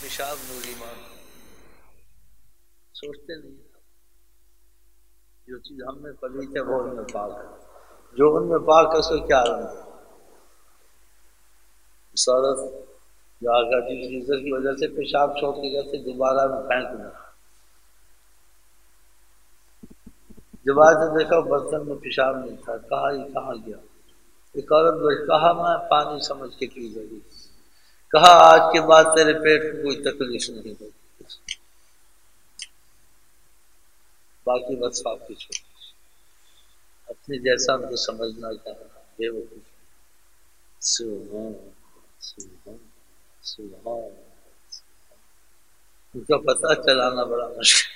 پیشاب نور ایمان سوچتے نہیں، جو چیز ہم میں پلیت ہے وہ ان میں پاک ہے، جو ان میں پاک ہے اس کو کیا عالم ہے۔ اس عورت جو آگا جی فریزر کی وجہ سے پیشاب چھوڑ کے گئے تھے دوبارہ میں پھینک دیا، جب آج دیکھا برتن میں پیشاب نہیں تھا، کہا یہ کہاں گیا؟ ایک عورت بڑھ کہا میں پانی سمجھ کے پی گئی، کہا آج کے بعد تیرے پیٹ کو کوئی تکلیف نہیں ہوگی، باقی بس آپ کی چھوڑ اپنی جیسا ان کو سمجھنا کہنا بے وقوف۔ سبحان سبحان سبحان، ان کا پتہ چلانا بڑا مشکل،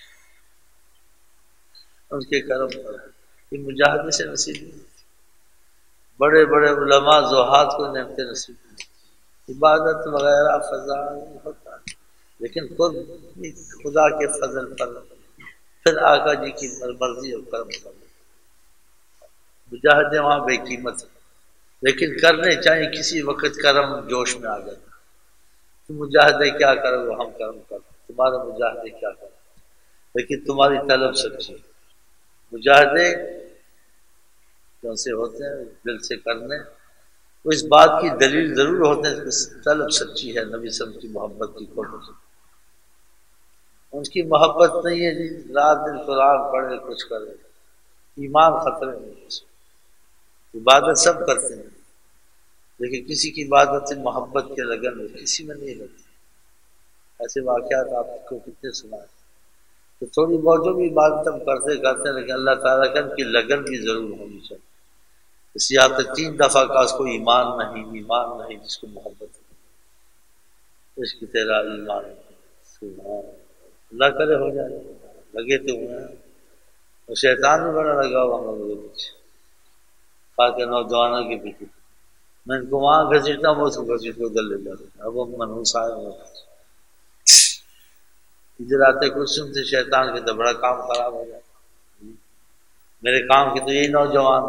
ان کے کرم پر یہ مجاہدے سے نصیب نہیں، بڑے بڑے علماء زہاد کو نعمتیں نصیب نہیں، عبادت وغیرہ فضا نہیں ہوتا، لیکن خود خدا کے فضل پر پھر آقا جی کی مرضی اور کرم پر مجاہدے وہاں بے قیمت ہے، لیکن کرنے چاہیے کسی وقت کرم جوش میں آ جاتا، تم مجاہدے کیا کرو ہم کرم کرو، تمہارے مجاہدے کیا کرو، لیکن تمہاری طلب سچی، مجاہدے کون سے ہوتے ہیں دل سے کرنے، تو اس بات کی دلیل ضرور ہوتے ہیں کہ طلب سچی ہے، نبی صلی اللہ علیہ وسلم کی محبت کی کوشش، ان کی محبت نہیں ہے جی رات دن قرآن پڑھے کچھ کرے، ایمان خطرے میں، عبادت سب کرتے ہیں لیکن کسی کی عبادت سے محبت کے لگن میں کسی میں نہیں لگتی، ایسے واقعات آپ کو کتنے سنا ہے، تو تھوڑی بہت جو بھی عبادت ہم کرتے ہیں لیکن اللہ تعالیٰ کا کی لگن بھی ضرور ہونی چاہیے، اس یہاں تک 3 دفعہ کا اس کو ایمان نہیں جس کو محبت ہے، اس کی تیرا ایمان سبحان اللہ کرے ہو جائے، لگے تو ہوئے ہیں، اور شیطان بھی بڑا لگا ہوا ہم لوگوں کے پیچھے، خاص کر نوجوانوں کے پیچھے، میں ان کو وہاں گھسیٹتا ہوں وہ اس کو گھسیٹ کے ادھر لے جاتا ہوں، اب وہ منحوس آئے ہوئے ادھر آتے کچھ سنتے شیطان کے تو بڑا کام خراب ہو جاتا، میرے کام کے تو یہی نوجوان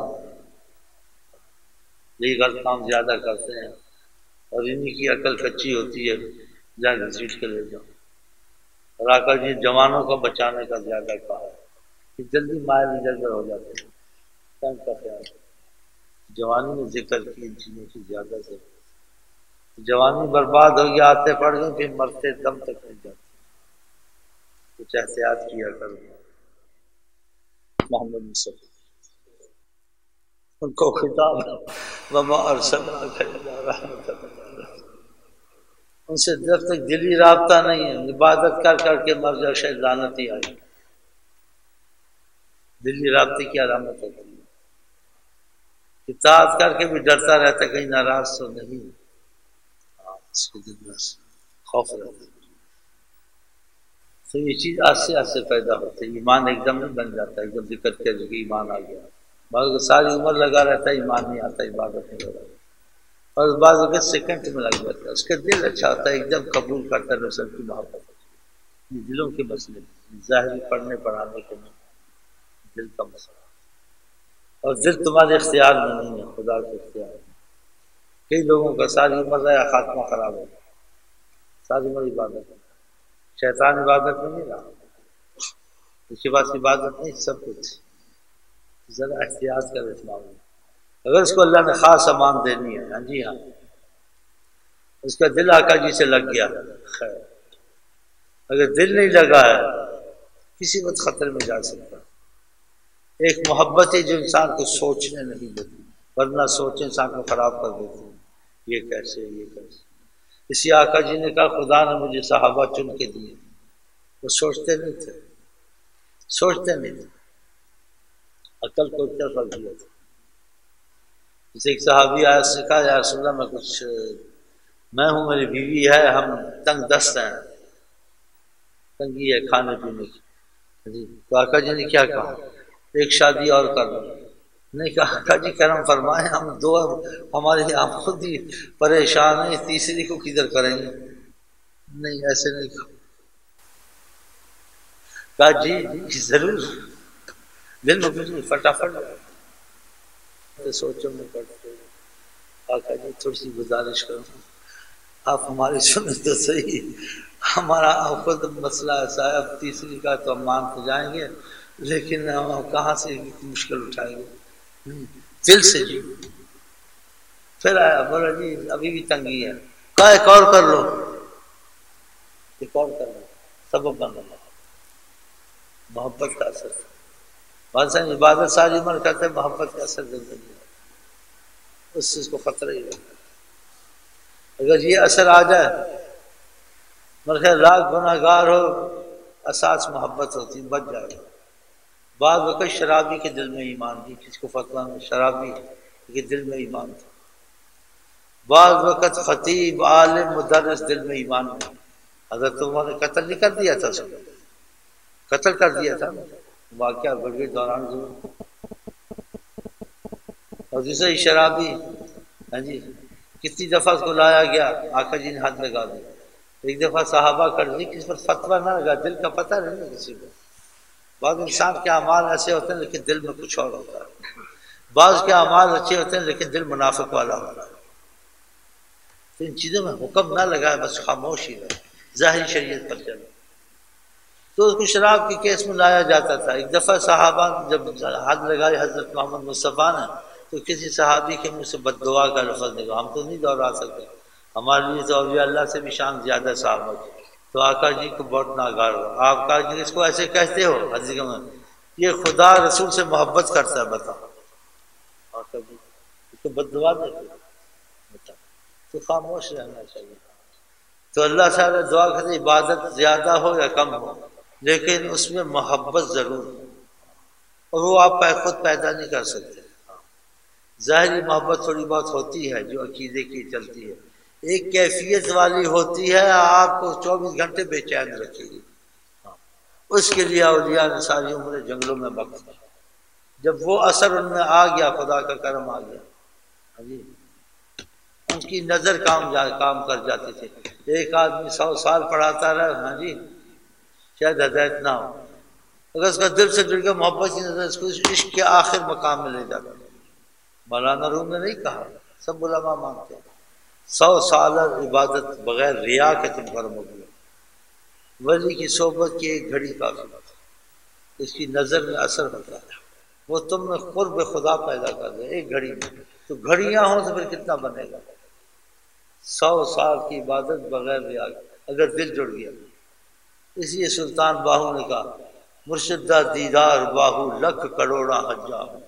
یہی غلط کام زیادہ کرتے ہیں، اور انہی کی عقل کچی ہوتی ہے جہاں گھسیٹ کے لے جاؤ، اور آقا جی جوانوں کو بچانے کا زیادہ کہا ہے کہ جلدی مائل ادھر ہو جاتے ہیں، کم کا خیال جوانی میں ذکر کی ان چیزوں کی زیادہ سے، جوانی برباد ہو گیا آتے پڑ گئے پھر مرتے دم تک نہیں جاتے، کچھ احتیاط کیا کرو، محمد مصطفیٰ ان کو خطاب وما ارسلناک الا رحمۃ للعالمین، ان سے جب تک دلی رابطہ نہیں ہے عبادت کر کر کے مر جاؤ شاید لعنت ہی آئے، دلی رابطے کی علامت ہوتی ہے، اطاعت کر کے بھی ڈرتا رہتا کہیں ناراض تو نہیں، اس کے دل میں خوف رہتا ہے، تو یہ چیز آہستہ آہستہ پیدا ہوتی ہے، ایمان ایک دم نہیں بن جاتا، ایک دم ذکر کر کے ایمان آ گیا، بعض ساری عمر لگا رہتا ہے ایمان نہیں آتا، عبادت نہیں لگا، اور بعض اگر سیکنڈ میں لگ جاتا ہے، اس کا دل اچھا ہوتا ہے ایک دم قبول کرتا ہے رسول کی محبت، یہ دلوں کے مسئلے ظاہری پڑھنے پڑھانے کے نہیں، دل کا مسئلہ، اور دل تمہارے اختیار میں نہیں ہے، خدا کے اختیار میں، کئی لوگوں کا ساری عمر رہا خاتمہ خراب ہو، ساری عمر عبادت ہے، شیطان عبادت میں نہیں رہا، اس کے پاس عبادت نہیں سب کچھ، ذرا احتیاط کر اس معاملے، اگر اس کو اللہ نے خاص امان دینی ہے، ہاں جی ہاں، اس کا دل آقا جی سے لگ گیا خیر، اگر دل نہیں لگا ہے کسی وقت خطرے میں جا سکتا، ایک محبت ہے جو انسان کو سوچنے نہیں دیتی، ورنہ سوچیں انسان کو خراب کر دیتی، یہ کیسے اسی آقا جی نے کہا خدا نے مجھے صحابہ چن کے دیے، وہ سوچتے نہیں تھے، عقل کو کیا فرق دیا تھا، جسے ایک صحابی آیا سے کہا یا رسول اللہ میں ہوں میری بیوی ہے، ہم تنگ دست ہیں، تنگی ہے کھانے پینے کی، تو آقا جی نے کیا کہا ایک شادی اور کر لو، نہیں کہا آقا جی کرم فرمائے ہم دو ہمارے ہم خود ہی پریشان ہیں، تیسری کو کدھر کریں گے، نہیں ایسے نہیں کہا جی ضرور، دل میں کچھ نہیں فٹافٹ سوچوں میں پڑتے، آقا جی تھوڑی سی گزارش کروں آپ ہماری سنیں تو صحیح، ہمارا خود مسئلہ ایسا ہے، اب تیسری کا تو ہم مان تو جائیں گے، لیکن ہم کہاں سے مشکل اٹھائیں گے؟ دل سے جی پھر آیا بولا جی ابھی بھی تنگی ہے، کہا ایک اور کر لو، ایک اور کر لو، سبب بن لو، محبت کا اثر، بات سمجھ، عبادت ساری عمر کرتے ہیں، محبت کا اثر زندگی اس چیز کو خطرہ ہی رہتا ہے۔ اگر یہ اثر آ جائے، مگر لاکھ گناہ گار ہو، اساس محبت ہوتی، بچ جائے گا۔ بعض وقت شرابی کے دل میں ایمان تھی، کس کو فتویٰ میں شرابی کے دل میں ایمان تھا، بعض وقت خطیب عالم مدرس دل میں ایمان نہیں۔ حضرت عمر نے قتل نہیں کر دیا تھا، اس کو قتل کر دیا تھا، واقعہ بڑے دوران ضرور۔ اور دوسرے شرابی، ہاں جی، کتنی دفعہ اس کو لایا گیا، آقا جی نے ہاتھ لگا دیا، ایک دفعہ صحابہ کر دی، کس پر فتویٰ نہ لگا، دل کا پتہ نہیں کسی کو۔ بعض انسان کے اعمال ایسے ہوتے ہیں لیکن دل میں کچھ اور ہوتا ہے، بعض کے اعمال اچھے ہوتے ہیں لیکن دل منافق والا ہوتا ہے۔ تو ان چیزوں میں حکم نہ لگائے، بس خاموش ہی رہے، ظاہری شریعت پر چلے۔ تو اس کو شراب کے کیس میں لایا جاتا تھا۔ ایک دفعہ صحابہ جب حد لگائی حضرت محمد مصطفیٰ نے، تو کسی صحابی کے منہ سے بد دعا کا لفظ نکلا، ہم تو نہیں دوہرا سکتے، ہمارے لیے تو اولیاء اللہ سے بھی شان زیادہ صحابہ کی۔ تو آقا جی کو بہت ناگار ہوا، آپ کا جی اس کو ایسے کہتے ہو، حدیث میں یہ خدا رسول سے محبت کرتا ہے، بتاؤ آقا جی اس کو بد دعا دیتے، بتاؤ، تو خاموش رہنا چاہیے۔ تو اللہ تعالیٰ دعا کرتے عبادت زیادہ ہو یا کم ہو، لیکن اس میں محبت ضرور ہو، اور وہ آپ خود پیدا نہیں کر سکتے۔ ظاہری محبت تھوڑی بہت ہوتی ہے جو عقیدے کی چلتی ہے، ایک کیفیت والی ہوتی ہے، آپ کو 24 گھنٹے بے چین رکھے گی۔ اس کے لیے اولیاء نے ساری عمر جنگلوں میں وقت دی، جب وہ اثر ان میں آ گیا، خدا کا کرم آ گیا، ہاں جی، ان کی نظر کام کر جاتی تھی۔ ایک آدمی 100 سال پڑھاتا رہا، ہاں جی، شاید ہدایت نہ ہو، اگر اس کا دل سے جڑ کے محبت کی نظر اس کو عشق کے آخر مقام میں لے جاتا۔ مولانا روم نے نہیں کہا، سب علماء مانتے ہیں 100 سال عبادت بغیر ریا کے تم کرو گے، ولی کی صحبت کی ایک گھڑی کافی ہے، اس کی نظر میں اثر ہوتا ہے، وہ تم میں قرب خدا پیدا کر دے ایک گھڑی میں، تو گھڑیاں ہوں تو پھر کتنا بنے گا؟ 100 سال کی عبادت بغیر ریا کے، اگر دل جڑ گیا۔ اس لیے سلطان باہو نے کہا، مرشدہ دیدار باہو لکھ کروڑا حجا ہوں۔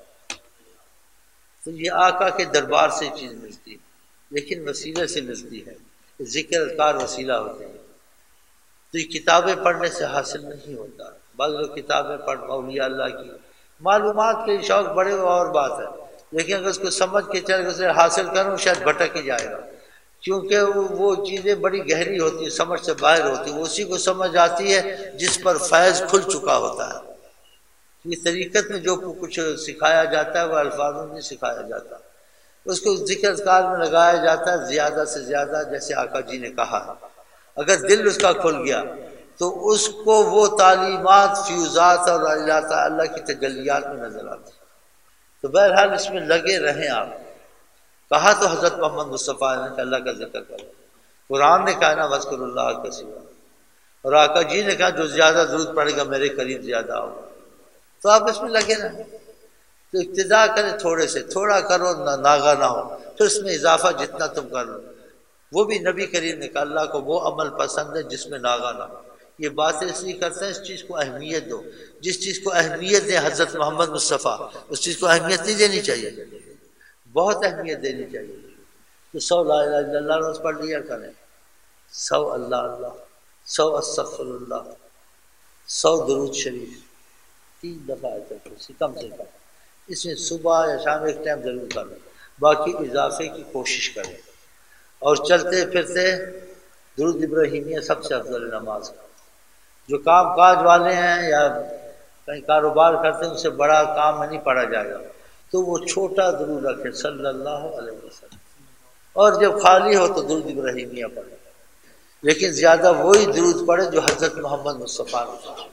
تو یہ آقا کے دربار سے چیز ملتی ہے، لیکن وسیلے سے ملتی ہے، ذکر اذکار وسیلہ ہوتے ہیں۔ تو یہ کتابیں پڑھنے سے حاصل نہیں ہوتا، بعض لوگ کتابیں پڑھ اولیاء اللہ کی معلومات کے شوق بڑے اور بات ہے، لیکن اگر اس کو سمجھ کے چل اسے حاصل کروں شاید بھٹک ہی جائے گا، کیونکہ وہ چیزیں بڑی گہری ہوتی ہیں، سمجھ سے باہر ہوتی ہیں، وہ اسی کو سمجھ آتی ہے جس پر فیض کھل چکا ہوتا ہے۔ اس طریقت میں جو کچھ سکھایا جاتا ہے وہ الفاظوں میں سکھایا جاتا ہے، اس کو ذکر اذکار میں لگایا جاتا ہے زیادہ سے زیادہ، جیسے آقا جی نے کہا ہے۔ اگر دل اس کا کھل گیا تو اس کو وہ تعلیمات فیوزات اور اللہ کی تجلیات میں نظر آتی ہیں۔ تو بہرحال اس میں لگے رہیں آپ۔ کہا تو حضرت محمد مصطفیٰ نے کہ اللہ کا ذکر کرو، قرآن نے کہا نا وذکر اللہ کثیرا، اور آقا جی نے کہا جو زیادہ درود پڑے گا میرے قریب زیادہ ہوگا، تو آپ اس میں لگے رہیں۔ تو ابتدا کریں تھوڑے سے، تھوڑا کرو ناغا نہ ہو، پھر اس میں اضافہ جتنا تم کر لو۔ وہ بھی نبی کریم نے کہا اللہ کو وہ عمل پسند ہے جس میں ناغا نہ ہو۔ یہ باتیں اس لیے کرتے ہیں اس چیز کو اہمیت دو، جس چیز کو اہمیت دیں حضرت محمد مصطفیٰ، اس چیز کو اہمیت نہیں دینی چاہیے، بہت اہمیت دینی چاہیے۔ تو 100 لا الہ الا اللہ روز پڑھ لیا کریں، 100 اللہ اللہ، 100 استغفر اللہ، 100 درود شریف، 3 دفعہ کم سے کم، اس میں صبح یا شام ایک ٹائم ضرور کریں، باقی اضافے کی کوشش کریں۔ اور چلتے پھرتے درود ابراہیمیہ سب سے افضل نماز کا۔ جو کام کاج والے ہیں یا کہیں کاروبار کرتے ہیں ان سے بڑا کام میں نہیں پڑھا جائے گا، تو وہ چھوٹا درود رکھے صلی اللہ علیہ وسلم، اور جب خالی ہو تو درود ابراہیمیہ پڑھے، لیکن زیادہ وہی درود پڑھے جو حضرت محمد مصطفیٰ نے پڑھا،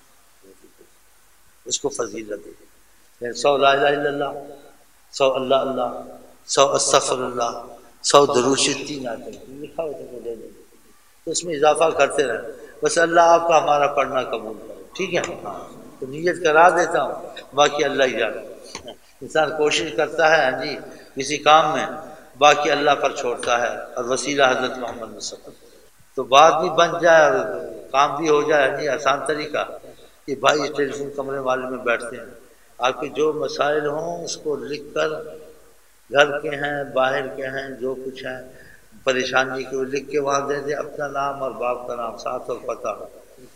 اس کو فضیلت دے۔ 100 لا الہ الا اللہ، 100 اللہ اللہ، 100 استغفر اللہ، 100 درود شریف، 3 آتے ہیں لکھا ہو تو وہ دے دیں۔ تو اس میں اضافہ کرتے رہیں، بس اللہ آپ کا ہمارا پڑھنا قبول کرے، ٹھیک ہے؟ ہاں تو نیت کرا دیتا ہوں، باقی اللہ ہی جانے۔ انسان کوشش کرتا ہے ہاں جی کسی کام میں، باقی اللہ پر چھوڑتا ہے، اور وسیلہ حضرت محمد مصطفیٰ، تو بات بھی بن جائے اور کام بھی ہو جائے ہاں جی۔ آسان طریقہ کہ بھائی ٹیلی فون کمرے والے میں بیٹھتے ہیں، آپ کے جو مسائل ہوں اس کو لکھ کر، گھر کے ہیں باہر کے ہیں جو کچھ ہیں پریشانی کو لکھ کے وہاں دے دیں، اپنا نام اور باپ کا نام ساتھ اور پتہ ہو،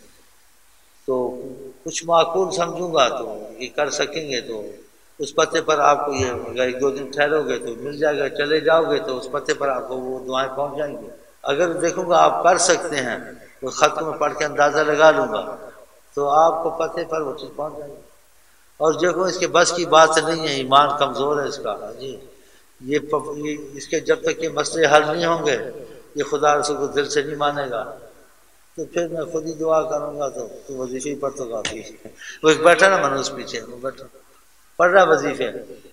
تو کچھ معقول سمجھوں گا تو یہ کر سکیں گے، تو اس پتے پر آپ کو یہ اگر ایک دو دن ٹھہرو گے تو مل جائے گا، چلے جاؤ گے تو اس پتے پر آپ کو وہ دعائیں پہنچ جائیں گی۔ اگر دیکھوں گا آپ کر سکتے ہیں تو خط میں پڑھ کے اندازہ لگا لوں گا، تو آپ کو پتے پر وہ چیز پہنچ جائے گی۔ اور دیکھو اس کے بس کی بات نہیں ہے، ایمان کمزور ہے اس کا جی، یہ اس کے جب تک یہ مسئلے حل نہیں ہوں گے یہ خدا رسول کو دل سے نہیں مانے گا، تو پھر میں خود ہی دعا کروں گا، تو وظیفے پر تو کافی وہ ایک بیٹھا نا منوج پیچھے، وہ بیٹھا پڑھ رہا وظیفے،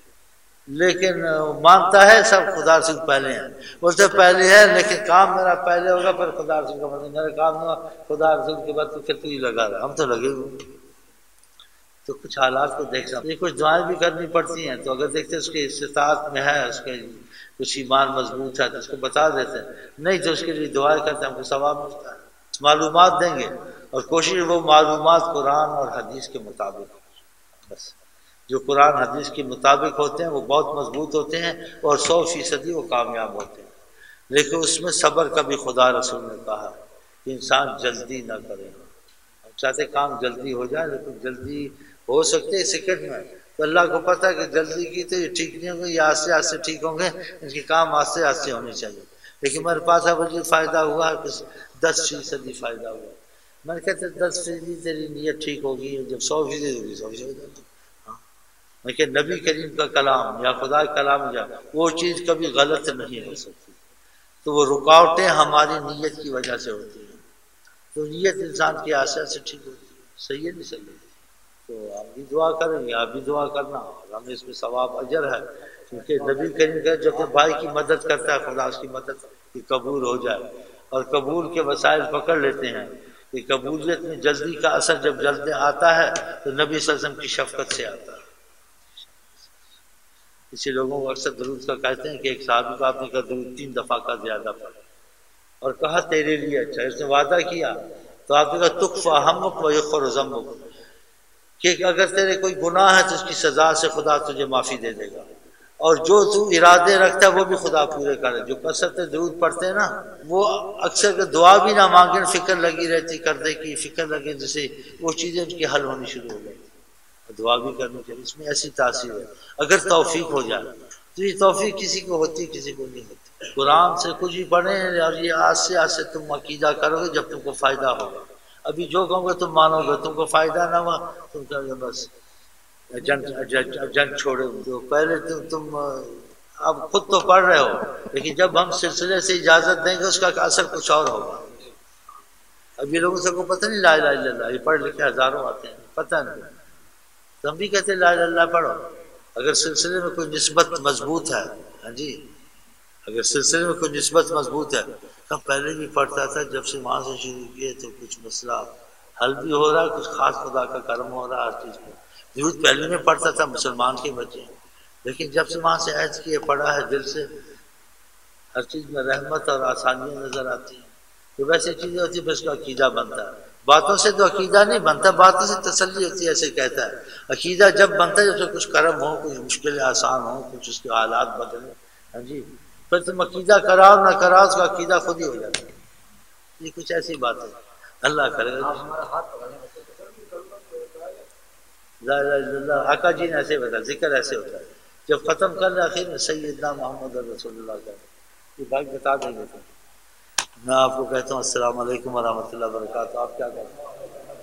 لیکن مانتا ہے سب خدا رسول پہلے ہیں، بولتے پہلے ہے لیکن کام میرا پہلے ہوگا پھر خدا رسول کا مطلب میرا کام ہوا خدا رسول کے بعد تو پھر تو ہی لگا رہا، ہم تو لگے ہوئے۔ تو کچھ حالات کو دیکھنا، یہ کچھ دعائیں بھی کرنی پڑتی ہیں، تو اگر دیکھتے اس کے استطاعت میں ہے، اس کے کچھ ایمان مضبوط ہے تو اس کو بتا دیتے ہیں، نہیں تو اس کے لیے دعائیں کرتے ہیں، ہم کو ثواب ملتا ہے، معلومات دیں گے، اور کوشش وہ معلومات قرآن اور حدیث کے مطابق، بس جو قرآن حدیث کے مطابق ہوتے ہیں وہ بہت مضبوط ہوتے ہیں اور 100% وہ کامیاب ہوتے ہیں، لیکن اس میں صبر کا بھی خدا رسول نے کہا کہ انسان جلدی نہ کرے، ہم چاہتے کام جلدی ہو جائے لیکن جلدی ہو سکتے ہیں سیکنڈ میں، تو اللہ کو پتہ ہے کہ جلدی کی تو یہ ٹھیک نہیں ہوں گے، یہ آہستہ آہستہ ٹھیک ہوں گے، ان کے کام آہستہ آہستہ ہونے چاہیے، لیکن میرے پاس اب مجھے فائدہ ہوا کہ 10% فائدہ ہوا، میں نے کہتے 10% تیری نیت ٹھیک ہوگی، جب 100% ہوگی 100% ہو جائے گا، میں کہ نبی کریم کا کلام یا خدا کا کلام یا وہ چیز کبھی غلط نہیں ہو سکتی، تو وہ رکاوٹیں ہماری نیت کی وجہ سے ہوتی ہیں، تو نیت انسان کی آسا سے ٹھیک ہوتی ہے، صحیح ہے نہیں صحیح ہے، تو آپ بھی دعا کریں گے، آپ بھی دعا کرنا، اور ہمیں اس میں ثواب اجر ہے، کیونکہ نبی کریم کا جب بھائی کی مدد کرتا ہے خدا اس کی مدد کی قبول ہو جائے، اور قبول کے وسائل پکڑ لیتے ہیں کہ قبولیت میں جلدی کا اثر جب جلدی آتا ہے تو نبی صلی اللہ علیہ وسلم کی شفقت سے آتا ہے، اسی لوگوں کو اکثر درود کا کہتے ہیں کہ ایک صحابی کو آپ نے کہا درود 3 دفعہ کا زیادہ پڑھا، اور کہا تیرے لیے اچھا، اس نے وعدہ کیا، تو آپ نے کہا تکفا ہمک و یغفر ذنبک، کہ اگر تیرے کوئی گناہ ہے تو اس کی سزا سے خدا تجھے معافی دے دے گا، اور جو تو ارادے رکھتا ہے وہ بھی خدا پورے کرے، جو کثرت درود پڑھتے ہیں نا وہ اکثر دعا بھی نہ مانگیں، فکر لگی رہتی کردے کی فکر لگے، جیسے وہ چیزیں ان کی حل ہونی شروع ہو گئی، دعا بھی کرنی چاہیے، اس میں ایسی تاثیر ہے اگر توفیق ہو جائے، تو یہ توفیق کسی کو ہوتی کسی کو نہیں ہوتی، قرآن سے کچھ بھی پڑھیں اور یہ آج سے تم عقیدہ کرو گے جب تم کو فائدہ ہوگا، ابھی جو کہوں گے تم مانو گے، تم کو فائدہ نہ ہوا تم کہو گے بس جنگ چھوڑے، تو پہلے تم اب خود تو پڑھ رہے ہو، لیکن جب ہم سلسلے سے اجازت دیں گے اس کا اثر کچھ اور ہوگا، اب یہ لوگوں سے کو پتہ نہیں لا الہ الا اللہ، یہ پڑھ لکھے ہزاروں آتے ہیں پتہ نہیں، تو ہم بھی کہتے ہیں لا الہ الا اللہ پڑھو، اگر سلسلے میں کوئی نسبت مضبوط ہے، ہاں جی اگر سلسلے میں کوئی نسبت مضبوط ہے، ہم پہلے بھی پڑھتا تھا، جب سے وہاں سے شروع کیے تو کچھ مسئلہ حل بھی ہو رہا ہے، کچھ خاص خدا کا کرم ہو رہا ہے ہر چیز میں، درود پہلے میں پڑھتا تھا مسلمان کے بچے، لیکن جب سے وہاں سے عہد کیے پڑھا ہے دل سے، ہر چیز میں رحمت اور آسانیاں نظر آتی ہیں، تو ویسی چیزیں ہوتی ہیں پھر اس کا عقیدہ بنتا ہے، باتوں سے تو عقیدہ نہیں بنتا، باتوں سے تسلی ہوتی ہے، ایسے کہتا ہے، عقیدہ جب بنتا ہے جب سے کچھ کرم ہو، کچھ مشکلیں آسان ہوں، کچھ اس کے حالات بدلیں، ہاں جی پھر تم عقیدہ کراؤ نہ کراؤ اس کا عقیدہ خود ہی ہو جاتا ہے، یہ کچھ ایسی بات ہے، اللہ کرے گا، لا الہ الا اللہ، آقا جی نے ایسے بتا، ذکر ایسے ہوتا ہے، جب ختم کر رہے آخر میں سیدنا محمد رسول اللہ کا، یہ بھائی بتا دیں گے، میں آپ کو کہتا ہوں السلام علیکم ورحمۃ اللہ وبرکاتہ، آپ کیا کہتے ہیں؟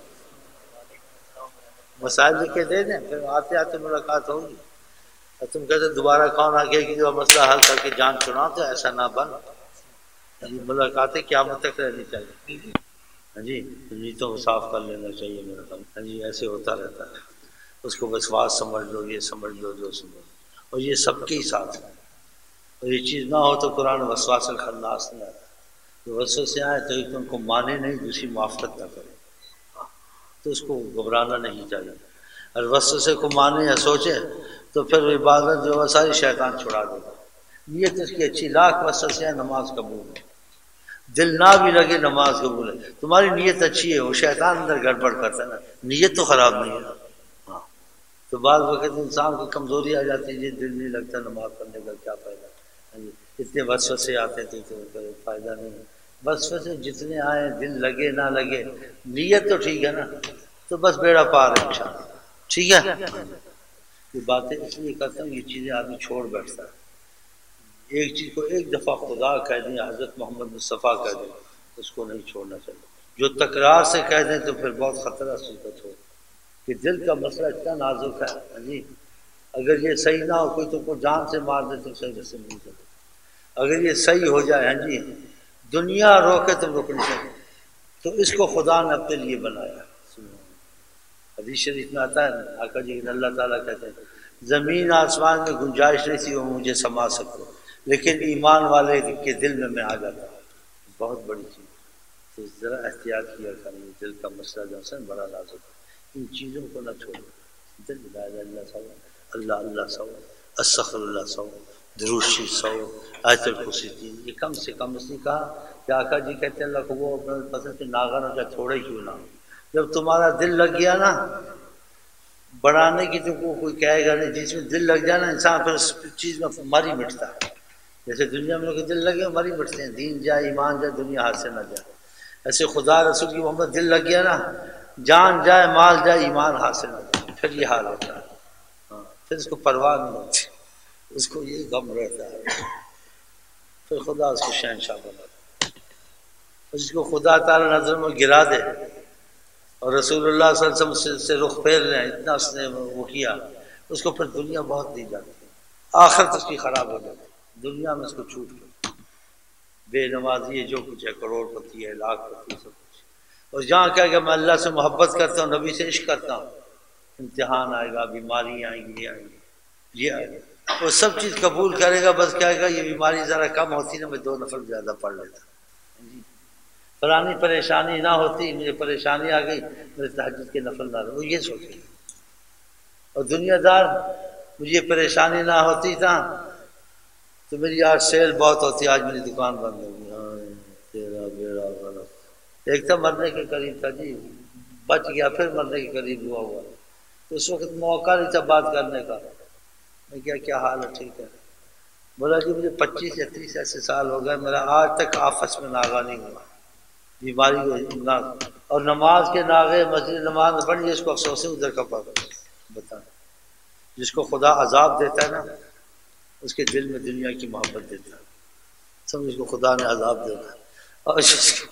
مسائل لکھ کے دے دیں، پھر آتے آتے ملاقات ہوگی، اور تم کہتے دوبارہ کون آگے کی جو مسئلہ حل کر کے جان چھڑاؤ، تو ایسا نہ بن، یہ ملاقاتیں قیامت تک رہنی چاہیے، ہاں جی نیتوں کو صاف کر لینا چاہیے میرا خیال، ہاں جی ایسے ہوتا رہتا ہے، اس کو بس بات سمجھ لو، یہ سمجھ لو جو سمجھ لو، اور یہ سب کے ہی ساتھ ہے، اور یہ چیز نہ ہو تو قرآن وسواس الخناس نہیں آتا، تو وسوسے آئے تو ایک تو ان کو مانے نہیں، دوسری موافقت نہ کرے، تو اس کو گھبرانا نہیں چاہیے۔ اور وسوسے کو مانے یا سوچے تو پھر عبادت جو ہے ساری شیطان چھڑا دے گا۔ نیت اس کی اچھی، لاکھ وسوسے ہیں نماز قبول ہے، دل نہ بھی لگے نماز قبول ہے، تمہاری نیت اچھی ہے، وہ شیطان اندر گڑبڑ کرتا ہے نا، نیت تو خراب نہیں ہے۔ ہاں تو بعض وقت انسان کو کمزوری آ جاتی ہے، جی دل نہیں لگتا نماز پڑھنے کا، کیا فائدہ، اتنے وسوسے آتے تھے تو فائدہ نہیں ہے۔ وسوسے جتنے آئے دل لگے نہ لگے، نیت تو ٹھیک ہے نا، تو بس بیڑا پار ہے انشاءاللہ، ٹھیک ہے۔ یہ باتیں اس لیے کرتا ہوں، یہ چیزیں آدمی چھوڑ بیٹھتا ہے۔ ایک چیز کو ایک دفعہ خدا کہہ دیں، حضرت محمد مصطفیٰ کہہ دیں، اس کو نہیں چھوڑنا چاہیے۔ جو تکرار سے کہہ دیں تو پھر بہت خطرہ اس چیز کا چھوڑ، کہ دل کا مسئلہ اتنا نازک ہے جی، اگر یہ صحیح نہ ہو، کوئی تم کو جان سے مار دے تو صحیح سے نہیں کرے، اگر یہ صحیح ہو جائے ہاں جی، دنیا روکے تم رک نہیں سکتے، تو اس کو خدا نے اپنے لیے بنایا۔ حدیث شریف میں آتا ہے، آقا جی اللہ تعالیٰ کہتے ہیں زمین آسمان میں گنجائش نہیں تھی وہ مجھے سما سکتے، لیکن ایمان والے کے دل میں آ جاتا ہے، بہت بڑی چیز۔ تو ذرا احتیاط کیا کریں، دل کا مسئلہ جو ہے بڑا نازک ہے، ان چیزوں کو نہ چھوڑیں۔ دل لا الہ الا اللہ سو، اللہ اللہ سو، استغفر اللہ سو، درود شریف سو، آیت الکرسی 3، یہ کم سے کم اس نے کہا کہ آقا جی کہتے ہیں اللہ کو وہ اپنے پسند سے ناغن ہو جائے تھوڑے کیوں نہ ہو، جب تمہارا دل لگ گیا نا، بڑھانے کی تو کوئی کہے گا نہیں، جس میں دل لگ جائے نا انسان پھر اس چیز میں مر ہی مٹتا ہے۔ جیسے دنیا میں لوگ دل لگے مر ہی مٹتے ہیں، دین جائے ایمان جائے دنیا ہاتھ سے نہ جائے، ایسے خدا رسول کی محبت دل لگ گیا نا، جان جائے مال جائے ایمان ہاتھ سے نہ جائے، پھر یہ حال ہوتا ہے۔ ہاں پھر اس کو پرواہ نہیں ہوتی، اس کو یہ غم رہتا ہے، پھر خدا اس کو شہنشاہ بنا، اس کو خدا تعالی نظر میں گرا دے، اور رسول اللہ صلی اللہ علیہ وسلم سے رخ پھیر لیں، اتنا اس نے وہ کیا، اس کو پھر دنیا بہت دی جاتی ہے، آخرت اس کی خراب ہو جاتی ہے، دنیا میں اس کو چھوٹ گئی، بے نمازی ہے، جو کچھ ہے، کروڑ پتی ہے، لاکھ پتی ہے، سب کچھ، اور جہاں کہے کہ میں اللہ سے محبت کرتا ہوں، نبی سے عشق کرتا ہوں، امتحان آئے گا، بیماری آئیں گی، یہ آئیں گی، یہ آئے گا، وہ سب چیز قبول کرے گا، بس کہے گا یہ بیماری ذرا کم ہوتی نا میں 2 نفل زیادہ پڑھ لیتا، فلانی پریشانی نہ ہوتی، مجھے پریشانی آ گئی، میرے تہجد کے نفل نہ رہے، وہ یہ سوچے گا۔ اور دنیا دار مجھے پریشانی نہ ہوتی تھا تو میری آج سیل بہت ہوتی، آج میری دکان بند ہوگی، ہاں تیرا بیڑا غلط۔ ایک تو مرنے کے قریب تھا جی، بچ گیا، پھر مرنے کے قریب ہوا، تو اس وقت موقع نہیں تھا بات کرنے کا، میں کیا حال ہے، ٹھیک ہے، بولا جی مجھے 25 یا 30 ایسے سال ہو گئے، میرا آج تک آفس میں ناغہ نہیں ہوا، بیماری کو، اور نماز کے ناغے، مسجد نماز میں پڑھی، جس کو افسوس ہے ادھر کا پڑھ بتا، جس کو خدا عذاب دیتا ہے نا اس کے دل میں دنیا کی محبت دیتا ہے، سمجھ کو خدا نے عذاب دیتا ہے، اور جس کو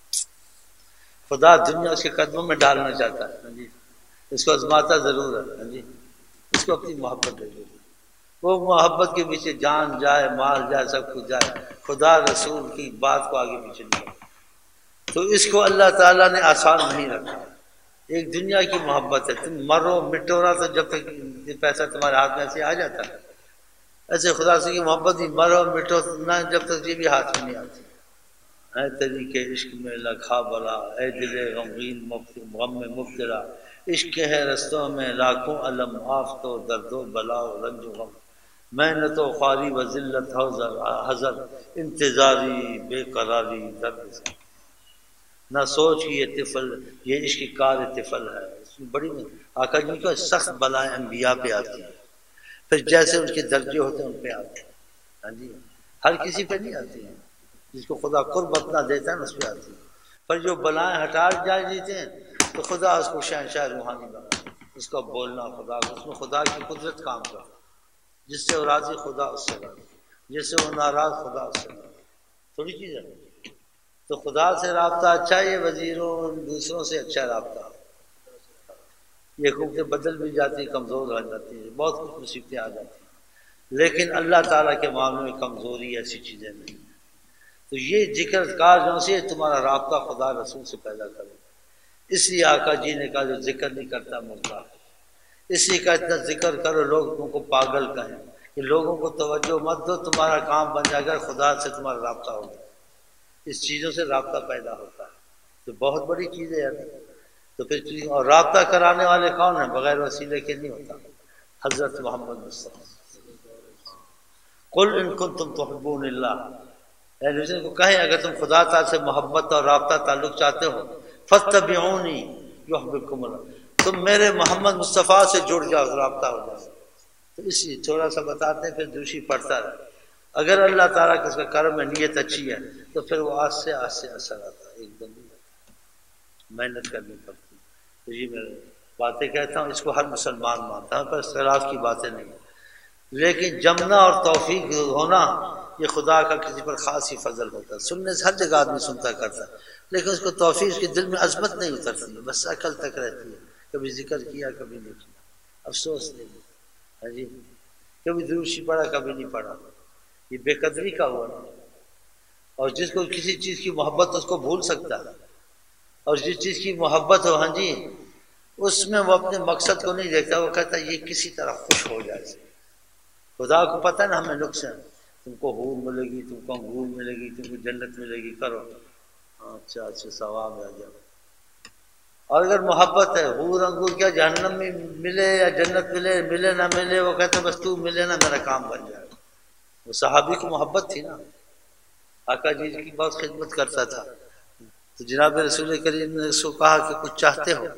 خدا دنیا اس کے قدموں میں ڈالنا چاہتا ہے، ہاں جی اس کو آزماتا ضرور ہے، ہاں جی اس کو اپنی محبت دے دے، وہ محبت کے پیچھے جان جائے مال جائے سب کچھ جائے، خدا رسول کی بات کو آگے پیچھے نہیں کرے، تو اس کو اللہ تعالیٰ نے آسان نہیں رکھا۔ ایک دنیا کی محبت ہے، تم مرو مٹو نہ، تو جب تک یہ پیسہ تمہارے ہاتھ میں ایسے آ جاتا ہے، ایسے خدا سے کی محبت ہی مرو مٹو نہ جب تک یہ بھی ہاتھ میں نہیں آتی۔ اے تیری کے عشق میں لکھا بلا، اے دل غمگین غم میں مبتلا، عشق ہے رستوں میں لاکھوں علم، آفت و درد و بلا و رنج و غم، محنت و خواری و ذلت حذر، انتظاری بے قراری درد سے، نہ سوچ کہ یہ طفل، یہ عشق کار طفل ہے، اس میں بڑی آقا جی کو سخت بلائیں انبیاء پہ آتی ہیں، پھر جیسے ان کے درجے ہوتے ہیں ان پہ آتے ہیں، ہاں جی ہر کسی پہ نہیں آتی ہیں، جس کو خدا قرب اپنا دیتا ہے نا اس پہ آتی ہیں، پر جو بلائیں ہٹا جائے دیتے ہیں تو خدا اس کو شہنشاہ روحانی بنا، اس کا بولنا خدا، اس میں خدا کی قدرت کام کرتا، جس سے وہ راضی خدا اس سے راضی، جس سے وہ ناراض خدا اس سے ناراض، تھوڑی چیز ہے۔ تو خدا سے رابطہ اچھا، یہ وزیروں دوسروں سے اچھا رابطہ، یہ حکومتیں بدل بھی جاتی، کمزور ہو جاتی ہیں، بہت کچھ مصیبتیں آ جاتی ہیں، لیکن اللہ تعالیٰ کے معاملے میں کمزوری ایسی چیزیں نہیں ہیں۔ تو یہ ذکر کاروں سے تمہارا رابطہ خدا رسول سے پیدا کرو، اس لیے آقا جی نے کہا جو ذکر نہیں کرتا مردہ، اسی کا اتنا ذکر کرو لوگ تم کو پاگل کہیں، کہ لوگوں کو توجہ مت دو، تمہارا کام بن جائے گا، خدا سے تمہارا رابطہ ہوگا، اس چیزوں سے رابطہ پیدا ہوتا ہے، تو بہت بڑی چیز ہے یار۔ تو پھر اور رابطہ کرانے والے کون ہیں؟ بغیر وسیلے کے نہیں ہوتا، حضرت محمد مصطفیٰ۔ قل ان کنتم تحبون اللہ، اے نبی کو کہیں اگر تم خدا تعالی سے محبت اور رابطہ تعلق چاہتے ہو، فاتبعونی یحببکم اللہ، تم میرے محمد مصطفیٰ سے جڑ جاؤ، رابطہ ہو جاؤ۔ تو اس لیے تھوڑا سا بتاتے ہیں، پھر دوسری پڑھتا رہے۔ اگر اللہ تعالیٰ کا اس کا کرم میں نیت اچھی ہے تو پھر وہ آہستہ آہستہ اثر آتا ہے، ایک دم محنت کرنی پڑتی ہے۔ تو یہ میں باتیں کہتا ہوں، اس کو ہر مسلمان مانتا ہے، پر اختلاف کی باتیں نہیں، لیکن جمنا اور توفیق ہونا یہ خدا کا کسی پر خاص ہی فضل ہوتا ہے۔ سننے سے ہر جگہ آدمی سنتا کرتا ہے، لیکن اس کو توفیق، اس کے دل میں عظمت نہیں اترتی ہے، بس عقل تک رہتی ہے، کبھی ذکر کیا کبھی نہیں کیا، افسوس نہیں، ہاں جی، کبھی دروشی پڑھا کبھی نہیں پڑھا، یہ بے قدری کا ہوا نا۔ اور جس کو کسی چیز کی محبت اس کو بھول سکتا ہے، اور جس چیز کی محبت ہو، ہاں جی، اس میں وہ اپنے مقصد کو نہیں دیکھتا، وہ کہتا ہے یہ کسی طرح خوش ہو جائے۔ خدا کو پتہ ہے نا ہمیں نقص ہے، تم کو حور ملے گی، تم کو انگور ملے گی، تم کو جنت ملے گی، کرو، اچھا اچھا ثواب آ جائے۔ اور اگر محبت ہے، حور انگور کیا جہنم میں ملے یا جنت ملے، ملے نہ ملے، وہ کہتا ہے بس تو ملے نا میرا کام بن جائے۔ وہ صحابی کو محبت تھی نا، آقا جی کی بہت خدمت کرتا تھا، تو جناب رسول کریم نے اس کو کہا کہ کچھ چاہتے ہو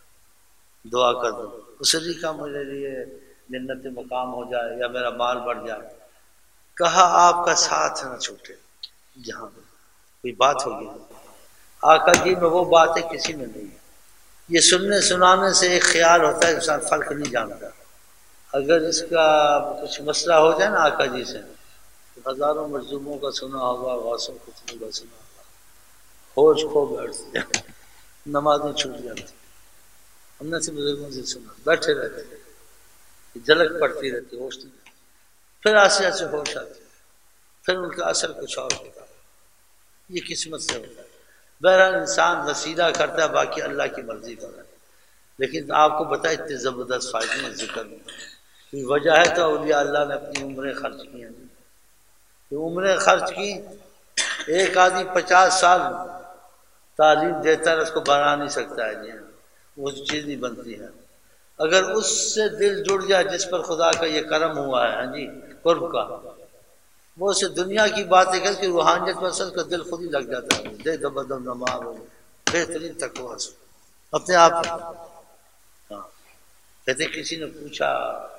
دعا کر دو، اس نے کہا میرے لیے جنت مقام ہو جائے یا میرا مال بڑھ جائے۔ کہا آپ کا ساتھ نہ چھوٹے، جہاں کوئی بات ہوگی، آقا جی میں وہ باتیں کسی میں نہیں ہے۔ یہ سننے سنانے سے ایک خیال ہوتا ہے، انسان فرق نہیں جانتا۔ اگر اس کا کچھ مسئلہ ہو جائے نا آقا جی سے، تو ہزاروں مجذوبوں کا سنا ہوگا، غوثوں کتنوں کا سنا ہوگا، ہوش کھو بیٹھتے، نمازیں چھوٹ جاتی۔ ہم نے سے بزرگوں سے سنا، بیٹھے رہتے، جھلک پڑتی رہتی، ہوش نہیں، پھر آستے آستے ہوش آتی، پھر ان کا اثر کچھ اور ہوتا ہے۔ یہ قسمت سے ہوتا ہے۔ بہرحال انسان وسیلہ کرتا ہے، باقی اللہ کی مرضی پر ہے۔ لیکن آپ کو بتائے اتنے زبردست فائدے ہیں ذکر میں، یہ وجہ ہے تو اولیاء اللہ نے اپنی عمریں خرچ کی ہیں۔ عمریں خرچ کی، ایک آدمی 50 سال تعلیم دیتا ہے، اس کو بنا نہیں سکتا ہے جی، وہ چیز نہیں بنتی ہے۔ اگر اس سے دل جڑ جائے جس پر خدا کا یہ کرم ہوا ہے، ہاں جی، قرب کا، وہ اسے دنیا کی باتیں کر کے روحانیت میں اس کا دل خود ہی لگ جاتا ہے، دے دو بدم نماز ہو، بہترین تقویٰ سے اپنے آپ۔ ہاں کہتے کسی نے پوچھا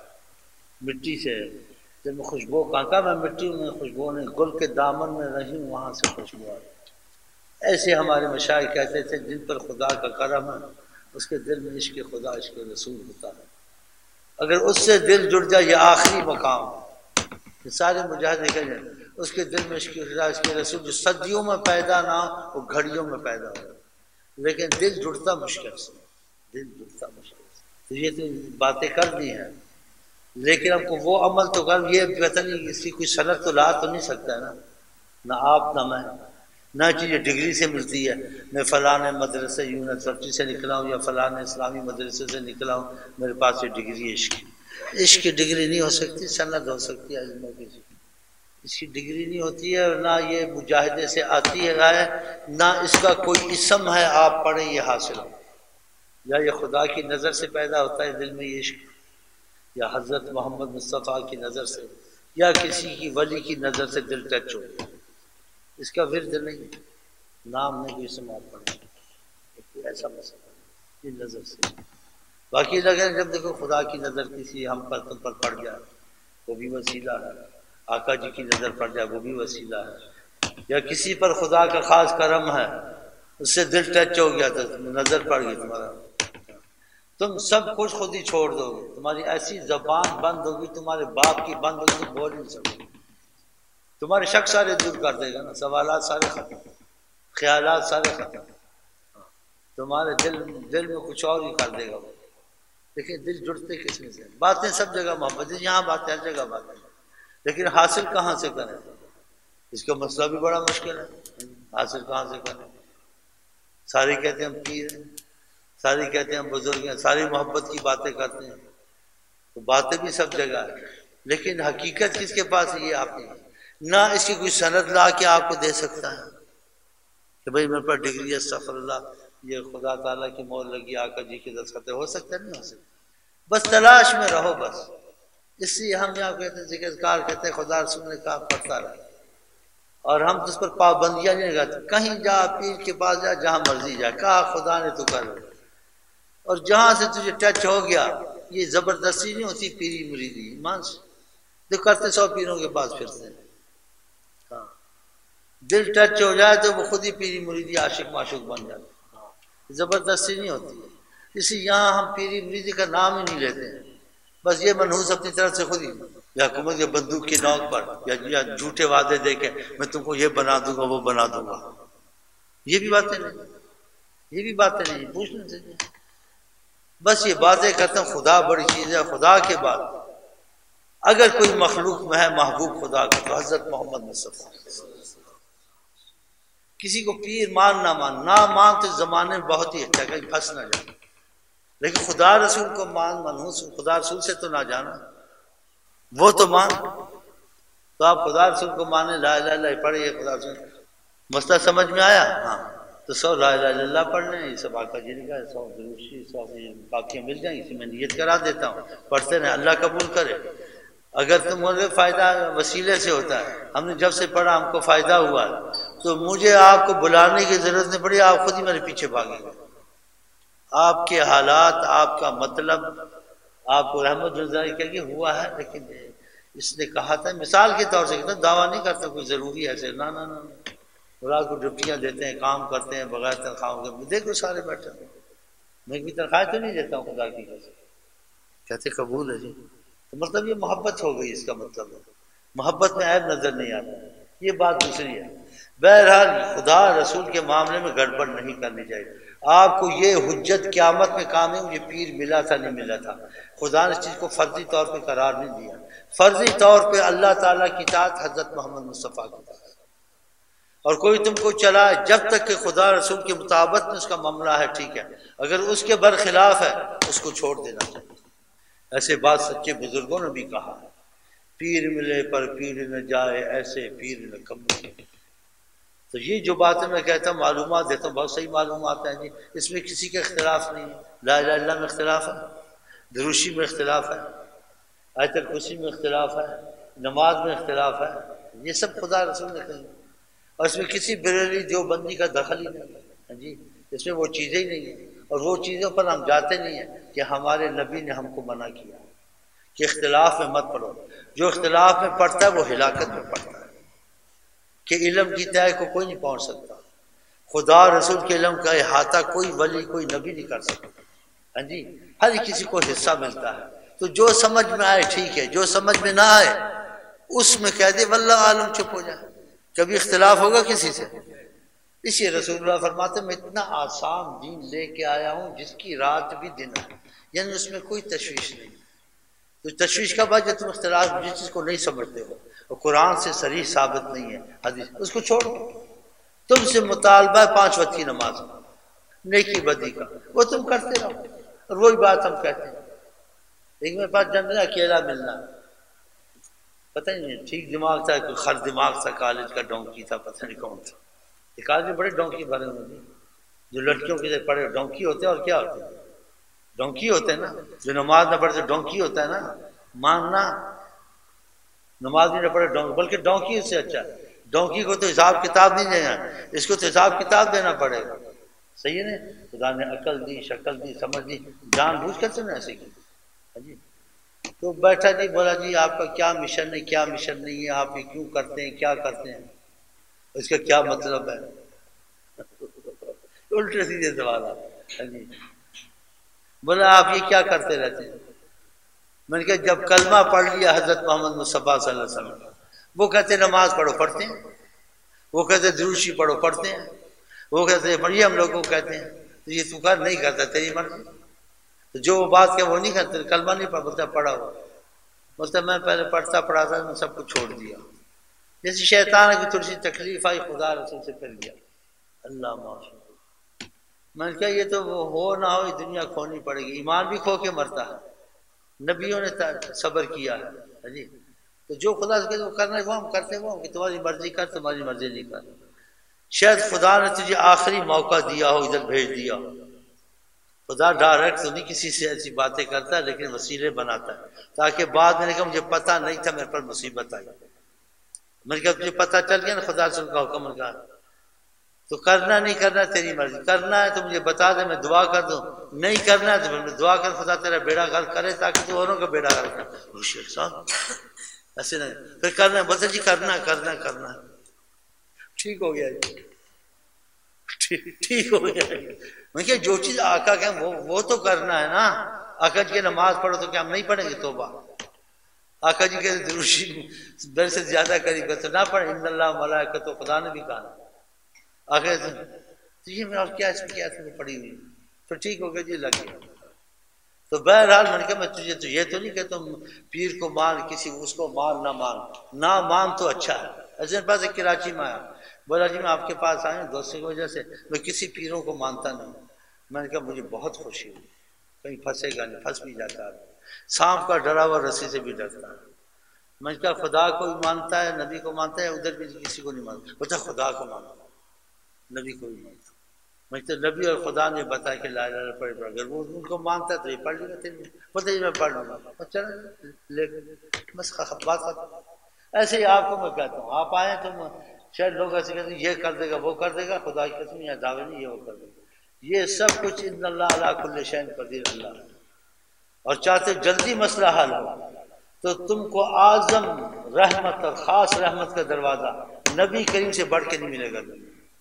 مٹی سے جب میں خوشبو کہاں، میں مٹی میں خوشبو نہیں، گل کے دامن میں نہیں وہاں سے خوشبو آئی۔ ایسے ہمارے مشائخ کہتے تھے جن پر خدا کا کرم ہے اس کے دل میں عشق خدا عشق رسول ہوتا ہے۔ اگر اس سے دل جڑ جائے، یہ آخری مقام ہے، سارے مجاہد کہتے ہیں اس کے دل میں عشق خدا عشق رسول جو صدیوں میں پیدا نہ ہو، وہ گھڑیوں میں پیدا ہو، لیکن دل جڑتا مشکل سے، دل جڑتا مشکل سے۔ تو یہ تو باتیں کر دی ہیں، لیکن ہم کو وہ عمل تو کر، یہ پتہ نہیں اس کی کوئی صنعت تو لا تو نہیں سکتا ہے نا، نہ آپ نہ میں، نہ چیز ڈگری سے ملتی ہے، میں فلاں مدرسے یونیورسٹی سے نکلا ہوں یا فلاں اسلامی مدرسے سے نکلا ہوں، میرے پاس یہ ڈگری ہے۔ عشق کی ڈگری نہیں ہو سکتی، سند ہو سکتی ہے، اس کی ڈگری نہیں ہوتی ہے، نہ یہ مجاہدے سے آتی ہے، نہ اس کا کوئی اسم ہے آپ پڑھیں یہ حاصل ہو، یا یہ خدا کی نظر سے پیدا ہوتا ہے دل میں یہ عشق، یا حضرت محمد مصطفیٰ کی نظر سے، یا کسی کی ولی کی نظر سے دل ٹچ ہو گیا۔ اس کا ورد نہیں، نام نہیں کوئی سماعت پڑھنا، ایسا مسئلہ یہ نظر سے۔ باقی لگے جب دیکھو خدا کی نظر کسی ہم پر تم پر پڑ جائے وہ بھی وسیلہ ہے، آقا جی کی نظر پڑ جائے وہ بھی وسیلہ ہے، یا کسی پر خدا کا خاص کرم ہے اس سے دل ٹچ ہو گیا تو نظر پڑ گئی تمہارا، تم سب کچھ خود ہی چھوڑ دو گے، تمہاری ایسی زبان بند ہوگی، تمہارے باپ کی بند ہوگی، تم بول نہیں سکو، تمہارے شک سارے دور کر دے گا نا، سوالات سارے ختم، خیالات سارے ختم، تمہارے دل میں کچھ اور ہی کر دے گا وہ۔ لیکن دل جڑتے کس میں سے؟ باتیں سب جگہ محبت، یہاں باتیں ہر جگہ باتیں، لیکن حاصل کہاں سے کریں؟ اس کا مسئلہ بھی بڑا مشکل ہے، حاصل کہاں سے کریں؟ سارے کہتے ہیں ہم پیر ہیں، سارے کہتے ہیں ہم بزرگ ہیں، ساری محبت کی باتیں کرتے ہیں، تو باتیں بھی سب جگہ ہے، لیکن حقیقت کس کے پاس ہے یہ آپ نہیں، نہ اس کی کوئی سند لا کے آپ کو دے سکتا ہے، کہ بھئی میرے پاس ڈگری ہے، استغفر اللہ، یہ خدا تعالیٰ کی مہر لگی، آقا جی کی دستخط ہو سکتا ہے؟ نہیں ہو سکتا۔ بس تلاش میں رہو بس۔ اس لیے ہم یہاں کہتے ہیں ذکر کار کہتے ہیں خدا رسول نے کہا پڑھتا رہے، اور ہم اس پر پابندیاں نہیں لگاتے۔ کہیں جا، پیر کے پاس جا، جہاں مرضی جا، کہا خدا نے تو کر، اور جہاں سے تجھے ٹچ ہو گیا، یہ زبردستی نہیں ہوتی پیری مریدی، ایمان سے جو کرتے 100 پیروں کے پاس پھرتے ہیں، ہاں دل ٹچ ہو جائے تو وہ خود ہی پیری مریدی عاشق معشوق بن جاتے، زبردستی نہیں ہوتی۔ اسی یہاں ہم پیری مریدی کا نام ہی نہیں لیتے ہیں، بس یہ منحوس اپنی طرف سے خود ہی، یا حکومت کے بندوق کی نوک پر، یا جھوٹے وعدے دے کے میں تم کو یہ بنا دوں گا، وہ بنا دوں گا، یہ بھی باتیں نہیں، یہ بھی باتیں نہیں پوچھنا چاہیے۔ بس یہ باتیں کرتے ہیں خدا بڑی چیز ہے، خدا کے بعد اگر کوئی مخلوق میں ہے محبوب خدا کا تو حضرت محمد مصطفیٰ۔ کسی کو پیر مان نہ مان، نہ مان تو زمانے میں بہت ہی اچھا، کہیں پھنس نہ جائے، لیکن خدا رسول کو مان، منحوس خدا رسول سے تو نہ جانا، وہ تو مان۔ تو آپ خدا رسول کو مانے، لا الہ الا اللہ پڑھے، یہ خدا رسول، مسئلہ سمجھ میں آیا؟ ہاں تو 100 لا الہ الا اللہ پڑھ لیں، یہ سب آقا جی نے کہا، 100 دروشی، 100 باقیاں مل جائیں، اسی میں نیت کرا دیتا ہوں، پڑھتے رہیں، اللہ قبول کرے۔ اگر تمہیں فائدہ وسیلے سے ہوتا ہے، ہم نے جب سے پڑھا ہم کو فائدہ ہوا ہے، تو مجھے آپ کو بلانے کی ضرورت نہیں پڑی، آپ خود ہی میرے پیچھے بھاگیں گے۔ آپ کے حالات، آپ کا مطلب، آپ کو رحمت رضائی کہ یہ ہوا ہے، لیکن اس نے کہا تھا، مثال کے طور سے کہتا، دعویٰ نہیں کرتا کوئی ضروری ہے ایسے، نہ نہ نہ، رات کو ڈیوٹیاں دیتے ہیں، کام کرتے ہیں بغیر تنخواہوں کے، دیکھو سارے بیٹھے ہیں، میں بھی تنخواہ تو نہیں دیتا ہوں خدا کی قسم، کہتے قبول ہے جی، تو مطلب یہ محبت ہو گئی، اس کا مطلب ہے محبت میں عیب نظر نہیں آتا، یہ بات دوسری ہے۔ بہرحال خدا رسول کے معاملے میں گڑبڑ نہیں کرنی چاہیے۔ آپ کو یہ حجت قیامت میں کام ہے، مجھے پیر ملا تھا نہیں ملا تھا، خدا نے اس چیز کو فرضی طور پہ قرار نہیں دیا، فرضی طور پہ اللہ تعالیٰ کی اطاعت حضرت محمد مصطفیٰ کی اطاعت، اور کوئی تم کو چلائے جب تک کہ خدا رسول کے مطابقت میں اس کا معاملہ ہے، ٹھیک ہے، اگر اس کے برخلاف ہے اس کو چھوڑ دینا چاہیے۔ ایسے بات سچے بزرگوں نے بھی کہا ہے، پیر ملے پر پیر نہ جائے، ایسے پیر نہ کم ملے۔ تو یہ جو باتیں میں کہتا ہوں، معلومات دیتا ہوں، بہت صحیح معلومات ہیں جی، اس میں کسی کا اختلاف نہیں ہے، لا الہ الا اللہ میں اختلاف ہے، دروشی میں اختلاف ہے، آیت الکرسی میں اختلاف ہے، نماز میں اختلاف ہے، یہ سب خدا رسول نے کہی، اور اس میں کسی بریلوی دیوبندی کا دخل ہی نہیں ہے جی، اس میں وہ چیزیں ہی نہیں ہیں، اور وہ چیزوں پر ہم جاتے نہیں ہیں کہ ہمارے نبی نے ہم کو منع کیا کہ اختلاف میں مت پڑھو، جو اختلاف میں پڑھتا ہے وہ ہلاکت میں پڑھتا ہے، کہ علم کی تہہ کو کوئی نہیں پہنچ سکتا، خدا رسول کے علم کا احاطہ کوئی ولی کوئی نبی نہیں کر سکتا، ہاں جی، ہر کسی کو حصہ ملتا ہے، تو جو سمجھ میں آئے ٹھیک ہے، جو سمجھ میں نہ آئے اس میں کہہ دے واللہ عالم، چپ ہو جائے، کبھی اختلاف ہوگا کسی سے؟ اس لیے رسول اللہ فرماتے ہیں میں اتنا آسان دین لے کے آیا ہوں جس کی رات بھی دن ہے، یعنی اس میں کوئی تشویش نہیں، تو تشویش کا بعد جب تم اختلاف جس چیز کو نہیں سمجھتے ہو اور قرآن سے صریح ثابت نہیں ہے حدیث، اس کو چھوڑو، تم سے مطالبہ 5 وقت کی نماز، نیکی بدی کا، وہ تم کرتے رہو، اور وہی بات ہم کہتے ہیں، لیکن میرے پاس جنرل اکیلا ملنا، پتہ نہیں ٹھیک دماغ تھا، کوئی خر دماغ تھا، کالج کا ڈونکی تھا، پتہ نہیں کون تھا، یہ کالج میں بڑے ڈونکی بھرے ہوئے ہیں، جو لڑکیوں کے لیے پڑھے ڈونکی ہوتے ہیں، اور کیا ہوتے ہیں؟ ڈونکی ہوتے ہیں نا، جو نماز نہ پڑھے تو ڈونکی ہوتا ہے نا، ماننا، نماز نہیں پڑھے ڈونکی، بلکہ ڈونکی اس سے اچھا ہے، ڈونکی کو تو حساب کتاب نہیں دینا، اس کو تو حساب کتاب دینا پڑے گا، صحیح ہے نا، خدا نے عقل دی، شکل دی، سمجھ دی، جان بوجھ کر تم نے ایسے کی، جی تو بیٹھا جی، بولا جی آپ کا کیا مشن ہے، کیا مشن نہیں ہے، آپ یہ کیوں کرتے ہیں، کیا کرتے ہیں، اس کا کیا مطلب ہے، الٹے سیدھے سوالات، جی بولا آپ یہ کیا کرتے رہتے ہیں، میں نے کہا جب کلمہ پڑھ لیا حضرت محمد مصطفیٰ صلی اللہ علیہ وسلم، وہ کہتے نماز پڑھو پڑھتے ہیں، وہ کہتے دروشی پڑھو پڑھتے ہیں، وہ کہتے پڑھیے ہم لوگوں کو کہتے ہیں، تو یہ تو کر نہیں کرتا، تیری مرضی، تو جو بات کہ وہ نہیں کرتے، کلمہ نہیں پڑھ بولتا پڑھا ہو، بولتا میں پہلے پڑھتا پڑھا تھا، میں سب کچھ چھوڑ دیا، جیسے شیطان کی تھوڑی سی تکلیف آئی خدا رسول سے پھر گیا، اللہ معاف، میں نے کہا یہ تو ہو نہ ہو یہ دنیا کھونی پڑے گی، ایمان بھی کھو کے مرتا ہے، نبیوں نے صبر کیا ہے جی، تو جو خدا سے وہ کرنا ہے وہ ہم کرتے وہ کہ تمہاری مرضی کر، تمہاری مرضی نہیں کر، شاید خدا نے تجھے آخری موقع دیا ہو، ادھر بھیج دیا ہو۔ خدا ڈائریکٹ تو نہیں کسی سے ایسی باتیں کرتا ہے، لیکن وسیلے بناتا ہے تاکہ بعد میں کہا مجھے پتہ نہیں تھا، میرے پر مصیبت آئی۔ میں نے کہا تجھے پتہ چل گیا نا خدا سے ان کا حکم کا، تو کرنا نہیں کرنا تیری مرضی، کرنا ہے تو مجھے بتا دے، میں دعا کر دوں، نہیں کرنا ہے تو پھر میں دعا کر خدا تیرا بیڑا غرق کرے تاکہ تو اوروں کا بیڑا غرق کرے۔ شیخ صاحب ایسے نہیں، پھر کرنا ہے، بتا جی کرنا کرنا کرنا، ٹھیک ہو گیا جی، ٹھیک ہو گیا۔ میں کہ جو چیز آقا کہ وہ تو کرنا ہے نا۔ آقا جی کہ نماز پڑھو تو کیا ہم نہیں پڑھیں گے توبہ؟ آقا جی کہ دروشی در سے زیادہ قریب تو نہ پڑھیں، ان اللہ ملائکہ، تو خدا نے بھی کہا آخر تو یہ میں اور کیا اس میں کیا تمہیں پڑھی ہوئی، پھر ٹھیک ہو گیا جی، لگ گیا۔ تو بہرحال میں نے کہا میں تجھے تو یہ تو نہیں کہ تم پیر کو مان، کسی اس کو مان نہ مان، نہ مان تو اچھا ہے۔ ایسے میرے پاس ایک کراچی میں آیا، بولا جی میں آپ کے پاس آیا ہوں دوستی کی وجہ سے، میں کسی پیروں کو مانتا نہیں۔ میں نے کہا مجھے بہت خوشی ہوئی، کہیں پھنسے گا نہیں، پھنس بھی جاتا ہے، سانپ کا ڈرا ہوا رسی سے بھی ڈرتا ہے۔ میں نے کہا خدا کو بھی مانتا ہے، نبی کو مانتا ہے، ادھر بھی کسی کو نہیں مانتا؟ بتا خدا کو مانتا، نبی کو بھی مانتا۔ میں تو نبی اور خدا نے بتایا کہ لا الہ الا اللہ پڑھ، اگر وہ ان کو مانتا ہے تو یہ پڑھ لے گا، تیرے پتہ ہی میں پڑھ لوں گا، چلا لے بس بات ختم۔ ایسے ہی آپ کو میں کہتا ہوں، آپ آئیں تو شاید لوگ ایسے کہتے ہیں یہ کر دے گا وہ کر دے گا، خدا کی قسم یہ دعوے نہیں، یہ وہ کر دے گا، یہ سب کچھ ان اللہ علی کل شیء قدیر اللہ ہے۔ اور چاہتے جلدی مسئلہ حل ہو تو تم کو اعظم رحمت اور خاص رحمت کا دروازہ نبی کریم سے بڑھ کے نہیں ملے گا،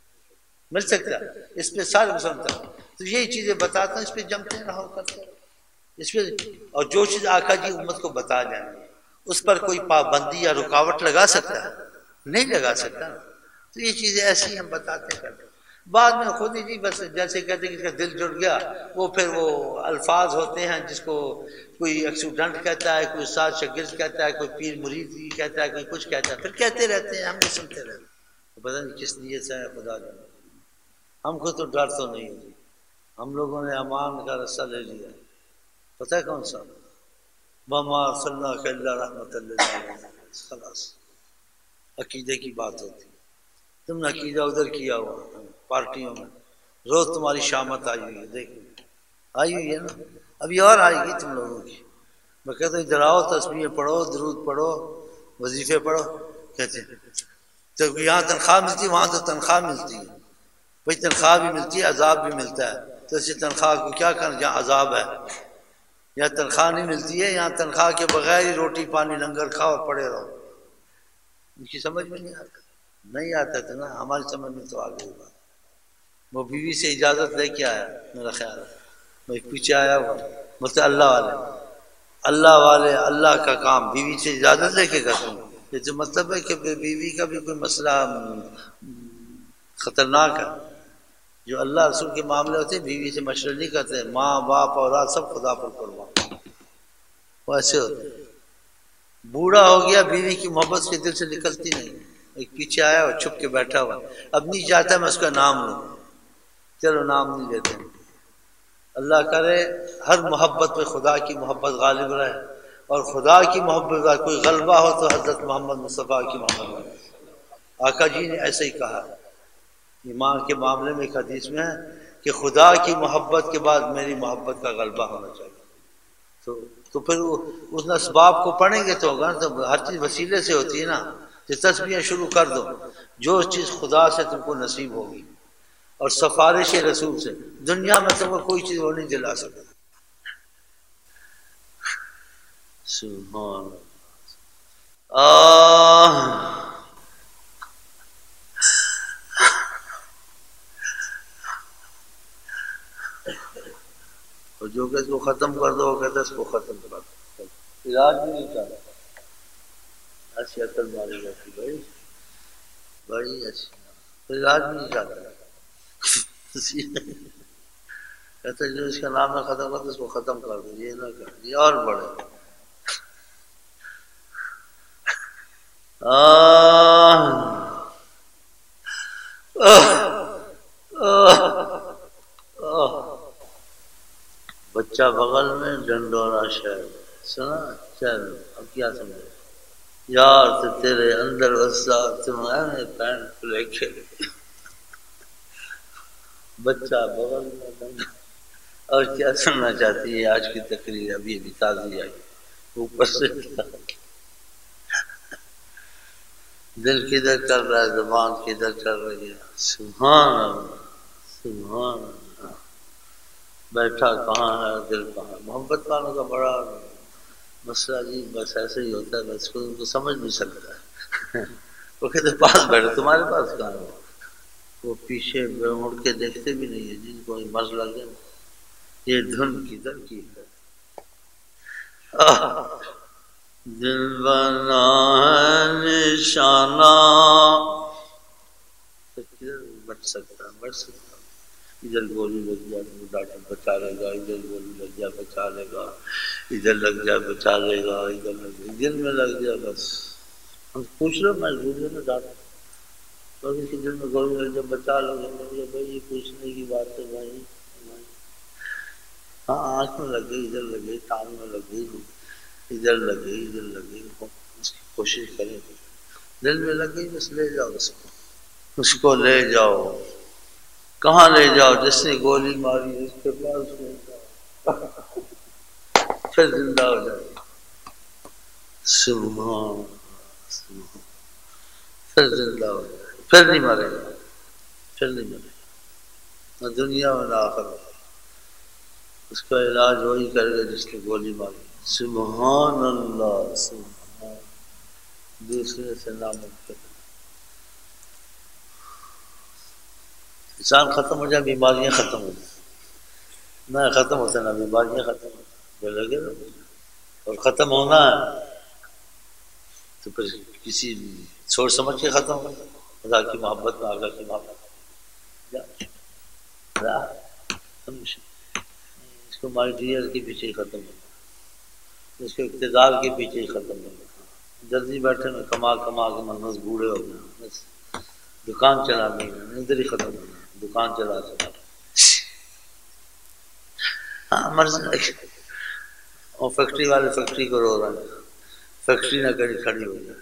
مل سکتا ہے، اس پہ سارے مسلمان تو یہی چیزیں بتاتا ہوں، اس پہ جمتے رہو کرتے اس پہ، اور جو چیز آقا جی امت کو بتا جائیں اس پر کوئی پابندی یا رکاوٹ لگا سکتا ہے؟ نہیں لگا سکتا۔ تو یہ چیزیں ایسی ہم بتاتے کرتے، بعد میں خود ہی جی بس جیسے کہتے ہیں کہ اس کا دل جڑ گیا، وہ پھر وہ الفاظ ہوتے ہیں جس کو کوئی ایکسیڈنٹ کہتا ہے، کوئی استاد شاگرد کہتا ہے، کوئی پیر مرید کہتا ہے، کوئی کچھ کہتا ہے، پھر کہتے رہتے ہیں، ہم بھی سنتے رہتے ہیں، پتہ نہیں کس نیت سے ہے، خدا جانے۔ ہم کو تو ڈر تو نہیں ہے، ہم لوگوں نے امان کا رسہ لے لیا، پتہ ہے کون سا؟ وَمَا أَرْسَلْنَاكَ إِلَّا رَحْمَةً لِّلْعَالَمِينَ، خلاص عقیدے کی بات ہوتی ہے۔ تم نے عقیدہ ادھر کیا ہوا پارٹیوں میں، روز تمہاری شامت آئی ہوئی ہے، دیکھیں آئی ہوئی ہے نا، ابھی اور آئے گی تم لوگوں کی۔ میں کہتا ہوں ادھر آؤ، تسبیح پڑھو، درود پڑھو، وظیفے پڑھو، کہتے ہیں تو یہاں تنخواہ ملتی ہے، وہاں تو تنخواہ ملتی ہے، بھائی تنخواہ بھی ملتی ہے، عذاب بھی ملتا ہے، تو اسی تنخواہ کو کیا کرنا جہاں عذاب ہے؟ یہاں تنخواہ نہیں ملتی ہے، یہاں تنخواہ کے بغیر ہی روٹی پانی لنگر کھاؤ اور پڑے رہو۔ ان کی سمجھ میں نہیں آتا، نہیں آتا تھا نا، ہماری سمجھ میں تو آ گئی بات۔ وہ بیوی سے اجازت لے کے آیا، میرا خیال ہے میں پیچھے آیا ہوا، بولتے اللہ والے، اللہ والے اللہ کا کام بیوی سے اجازت لے کے کرتے ہیں، یہ تو مطلب ہے کہ بیوی کا بھی کوئی مسئلہ خطرناک ہے۔ جو اللہ رسول کے معاملے ہوتے ہیں بیوی سے مشورہ نہیں کرتے، ماں باپ اولاد سب خدا پر قربان، وہ ایسے ہوتے ہیں۔ بوڑھا ہو گیا، بیوی کی محبت کے دل سے نکلتی نہیں، ایک پیچھے آیا اور چھپ کے بیٹھا ہوا، اب نہیں چاہتا میں اس کا نام لوں، چلو نام نہیں لیتے۔ اللہ کرے ہر محبت پہ خدا کی محبت غالب رہے، اور خدا کی محبت کا کوئی غلبہ ہو تو حضرت محمد مصطفیٰ کی محبت۔ آقا جی نے ایسے ہی کہا، ایمان کے معاملے میں ایک حدیث میں ہے کہ خدا کی محبت کے بعد میری محبت کا غلبہ ہونا چاہیے۔ تو پھر اس اسباب کو پڑھیں گے تو ہوگا نا، تو ہر چیز وسیلے سے ہوتی ہے نا، کہ تسبیح شروع کر دو، جو چیز خدا سے تم کو نصیب ہوگی اور سفارش رسول سے، دنیا میں تم کو کوئی چیز وہ نہیں دلا سکتا۔ سبحان اور جو کہ اس کو ختم کر دو، وہ کہتا ہے اس کو ختم کر دو، علاج بھی نہیں چاہتا، ایسی عقل ماری جاتی بھائی، بڑی ایسی علاج بھی نہیں چاہتا، کہتا ہے جو اس کا نام نہ ختم کر دو اس کو ختم کر دو، یہ نہ کر، یہ اور بڑھے۔ بچہ بغل میں ڈنڈورا شہر، سنا؟ چل اب کیا سمجھے یار، تو تیرے اندر وسا تم پینٹ لے کے بچہ بغل میں بنا۔ اور کیا سننا چاہتی ہے آج کی تقریر؟ ابھی ابھی تازی آئی اوپر سے دل کدھر کر رہا ہے، زبان کدھر کر رہی ہے، سبحان اللہ سبحان اللہ۔ بیٹھا کہاں ہے دل کہاں ہے؟ محبت والوں کا بڑا مسئلہ جی بس ایسے ہی ہوتا ہے، بس کوئی ان کو سمجھ نہیں سکتا ہے وہ کہتے پاس بیٹھے، تمہارے پاس کہاں ہے؟ وہ پیچھے مڑ کے دیکھتے بھی نہیں ہے، جن کو مرض لگے یہ دھن کدھر کی ہے۔ دل بنا ہے نشانہ، کدھر بچ سکتا ہے، بچ سکتا ہے۔ ادھر گولی لگ جائے تو ڈاکٹر بچا لے گا، ادھر گولی لگ جائے بچا لے گا، ادھر لگ جائے بچا لے گا، ادھر لگ جائے، دل میں لگ جائے بس ہم پوچھ رہے مجبور ہے نا ڈاکٹر، تو کسی دل میں گولی لگ جائے بچا لو گے، بھائی یہ پوچھنے کی بات ہے بھائی۔ ہاں آنکھ میں لگ گئی، ادھر لگ گئی، ٹانگ میں لگ گئی، ادھر لگ گئی ادھر لگ گئی، اس کی کوشش کریں، دل میں لگ گئی بس لے جاؤ اس کو لے جاؤ۔ کہاں لے جاؤ؟ جس نے گولی ماری اس کے پاس لے جاؤ پھر زندہ ہو جائے۔ سبحان سبحان، پھر زندہ ہو جائے، پھر نہیں مرے گا، پھر نہیں مرے گا، نہ دنیا میں نہ آخرت میں۔ اس کا علاج وہی کرے گا جس نے گولی ماری۔ سبحان اللہ سبحان، دوسرے سے ناممکن۔ انسان ختم ہو جائے بیماریاں ختم ہو جائیں، نہ ختم ہوتا نہ بیماریاں ختم ہو جائیں، لگے نا اور ختم ہونا ہے تو پھر کسی سوچ سمجھ کے ختم ہو، خدا کی محبت میں، اللہ کی محبت اس کو مائی ڈیئر کے پیچھے ہی ختم ہو، اس کو اقتدار کے پیچھے ہی ختم ہو۔ جلدی بیٹھے میں کما کما کے منس بوڑھے ہو گئے، بس دکان چلا نہیں ادھر ہی ختم ہو گیا، دکان چلا چلا ہاں مرض اور فیکٹری والے فیکٹری کو رو رہا ہے، فیکٹری نہ کری کھڑی ہو جائے۔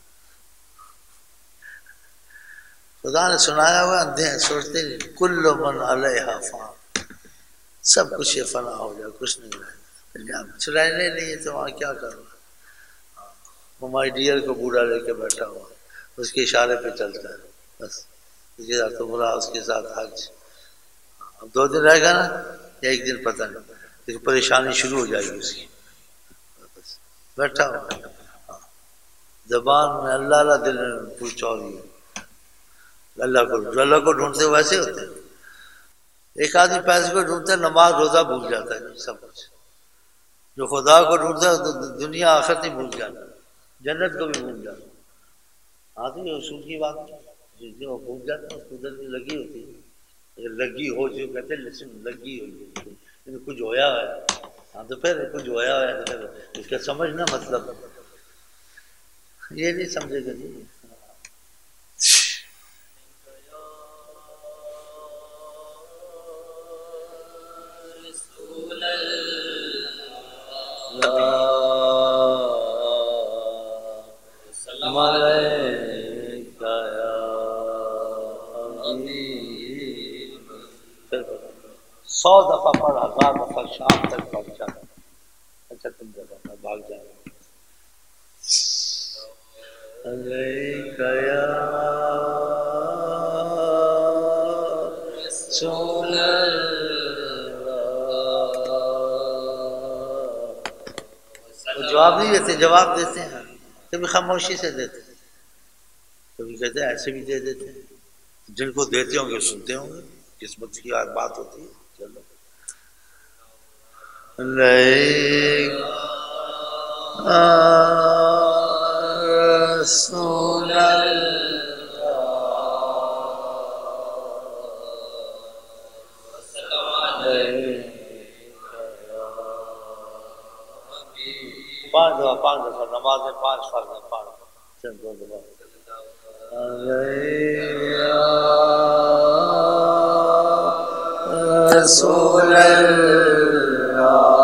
خدا نے سنایا ہوا اندھے ہیں سوچتے نہیں، کل من علیہا فان، سب کچھ یہ فنا ہو جائے، کچھ نہیں رہے، کچھ رہنے نہیں ہے تو وہاں کیا کرنا۔ وہ مائی ڈیئر کو بوڑھا لے کے بیٹھا ہوا، اس کے اشارے پہ چلتا ہے، بس اس کے ساتھ عمرہ، اس کے ساتھ حج۔ اب 2 دن رہے گا نا یا 1 دن پتہ نہیں، لیکن پریشانی شروع ہو جائے گی اس کی، بس بیٹھا ہوا زبان میں اللہ اللہ، دل میں کچھ اور ہی ہے۔ اللہ کو جو اللہ کو ڈھونڈتے ویسے ہوتے ہیں، ایک آدمی پیسے کو ڈھونڈتا ہے، نماز روزہ بھول جاتا ہے سب کچھ، جو خدا کو ڈھونڈتا ہے تو دنیا آخرت ہی بھول جاتا ہے، جنت کو بھی بھول جاتا ہے۔ ہاں تو یہ اصول کی بات ہے، جو بھول جاتا ہے اس کو دل میں لگی ہوتی ہے، اگر لگی ہو جو کہتے ہیں لسن لگی ہوئی کچھ ہویا ہے، ہاں تو پھر کچھ ہویا ہے اس کا سمجھنا مطلب یہ نہیں سمجھے گا جی۔ پھر 100 دفعہ پڑھ، 1000 دفعہ شام تک پڑھ جانا۔ اچھا تم جب بھاگ جانا علیک یا رسول اللہ۔ وہ جواب نہیں دیتے، جواب دیتے ہیں کبھی خاموشی سے دیتے ہیں، کبھی کہتے ہیں ایسے بھی دے دیتے ہیں، جن کو دیتے ہوں گے سنتے ہوں گے، قسمت کی بات ہوتی ہے۔ چلو علیک رسول پانچ دفعہ نماز میں 5 فرض ہیں، 5 چل 2 دفعہ رسول اللہ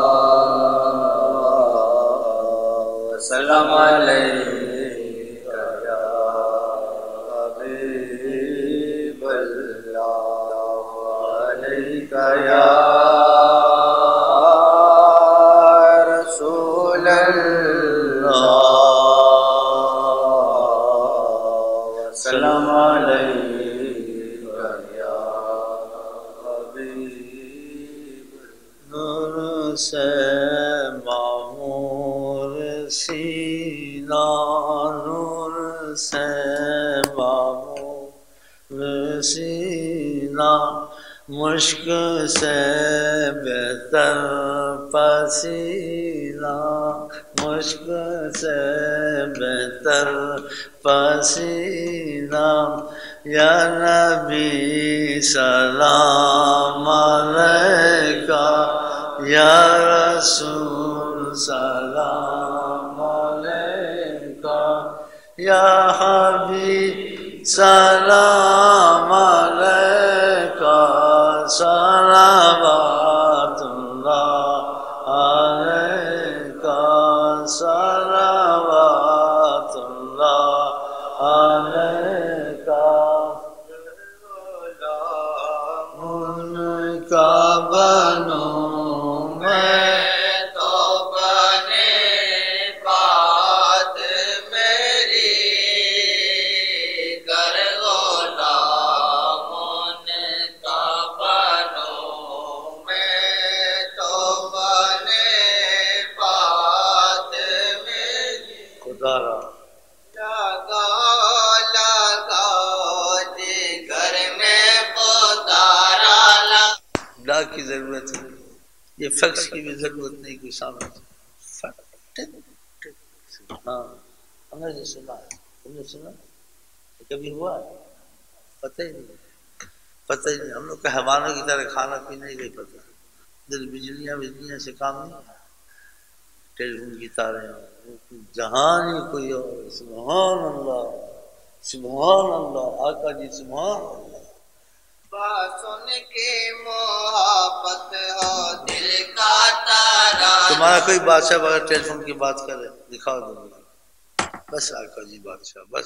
وسلم علیک یا حبیب اللہ سے معمور سینہ نور سے معمور سینہ مشک سے بہتر پسینہ مشک سے بہتر پسینہ یا نبی سلام علیکہ یا رسول سلام علیکہ یا حبیب سلام علیکہ صلوات اللہ علیکہ صلوات اللہ علیکہ ان کا بنو میں تو بنے بات میری گر غلام ان کا بنو میں تو بنے بات میری خدا را لا کی ضرورت ہے، یہ فیکس کی بھی ضرورت نہیں کوئی سامنے ہاں ہم نے جو سنا ہے تم نے سنا کبھی ہوا ہے پتہ ہی نہیں ہم لوگ کا حیوانوں کی طرح کھانا پینا ہی نہیں پتہ ادھر بجلیاں سے کام نہیں ٹیلی فون کی تاریں جہان ہی کوئی اور سبحان اللہ آقا جی سبحان اللہ سن کے محبت ہو دل کا تارا تمہارا کوئی بادشاہ بغیر ٹیلی فون کی بات کرے دکھاؤ دو بس آقا جی بادشاہ بس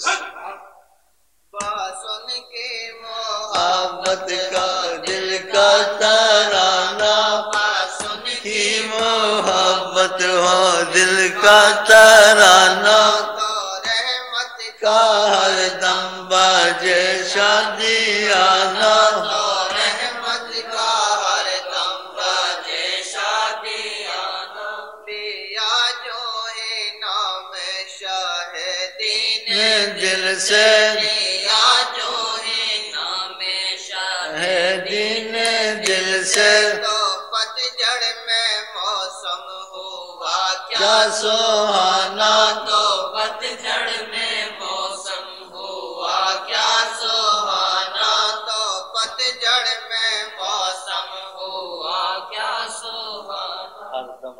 سن کے محبت کا دل کا ترانہ سن کی محبت ہو دل کا ترانہ رحمت کا ہر دم باجے شادیانہ رحمت کا ہر دم باجے شادیانہ پیا جو ہے نام شاہ دین دل سے پیا جو ہے نام شاہ دین دل سے تو پتجھڑ میں موسم ہوا کیا سہانا تو پتجھڑ میں موسم ہوا کیا سہانا تو پتجھڑ میں موسم ہوا کیا سہانا ہر دم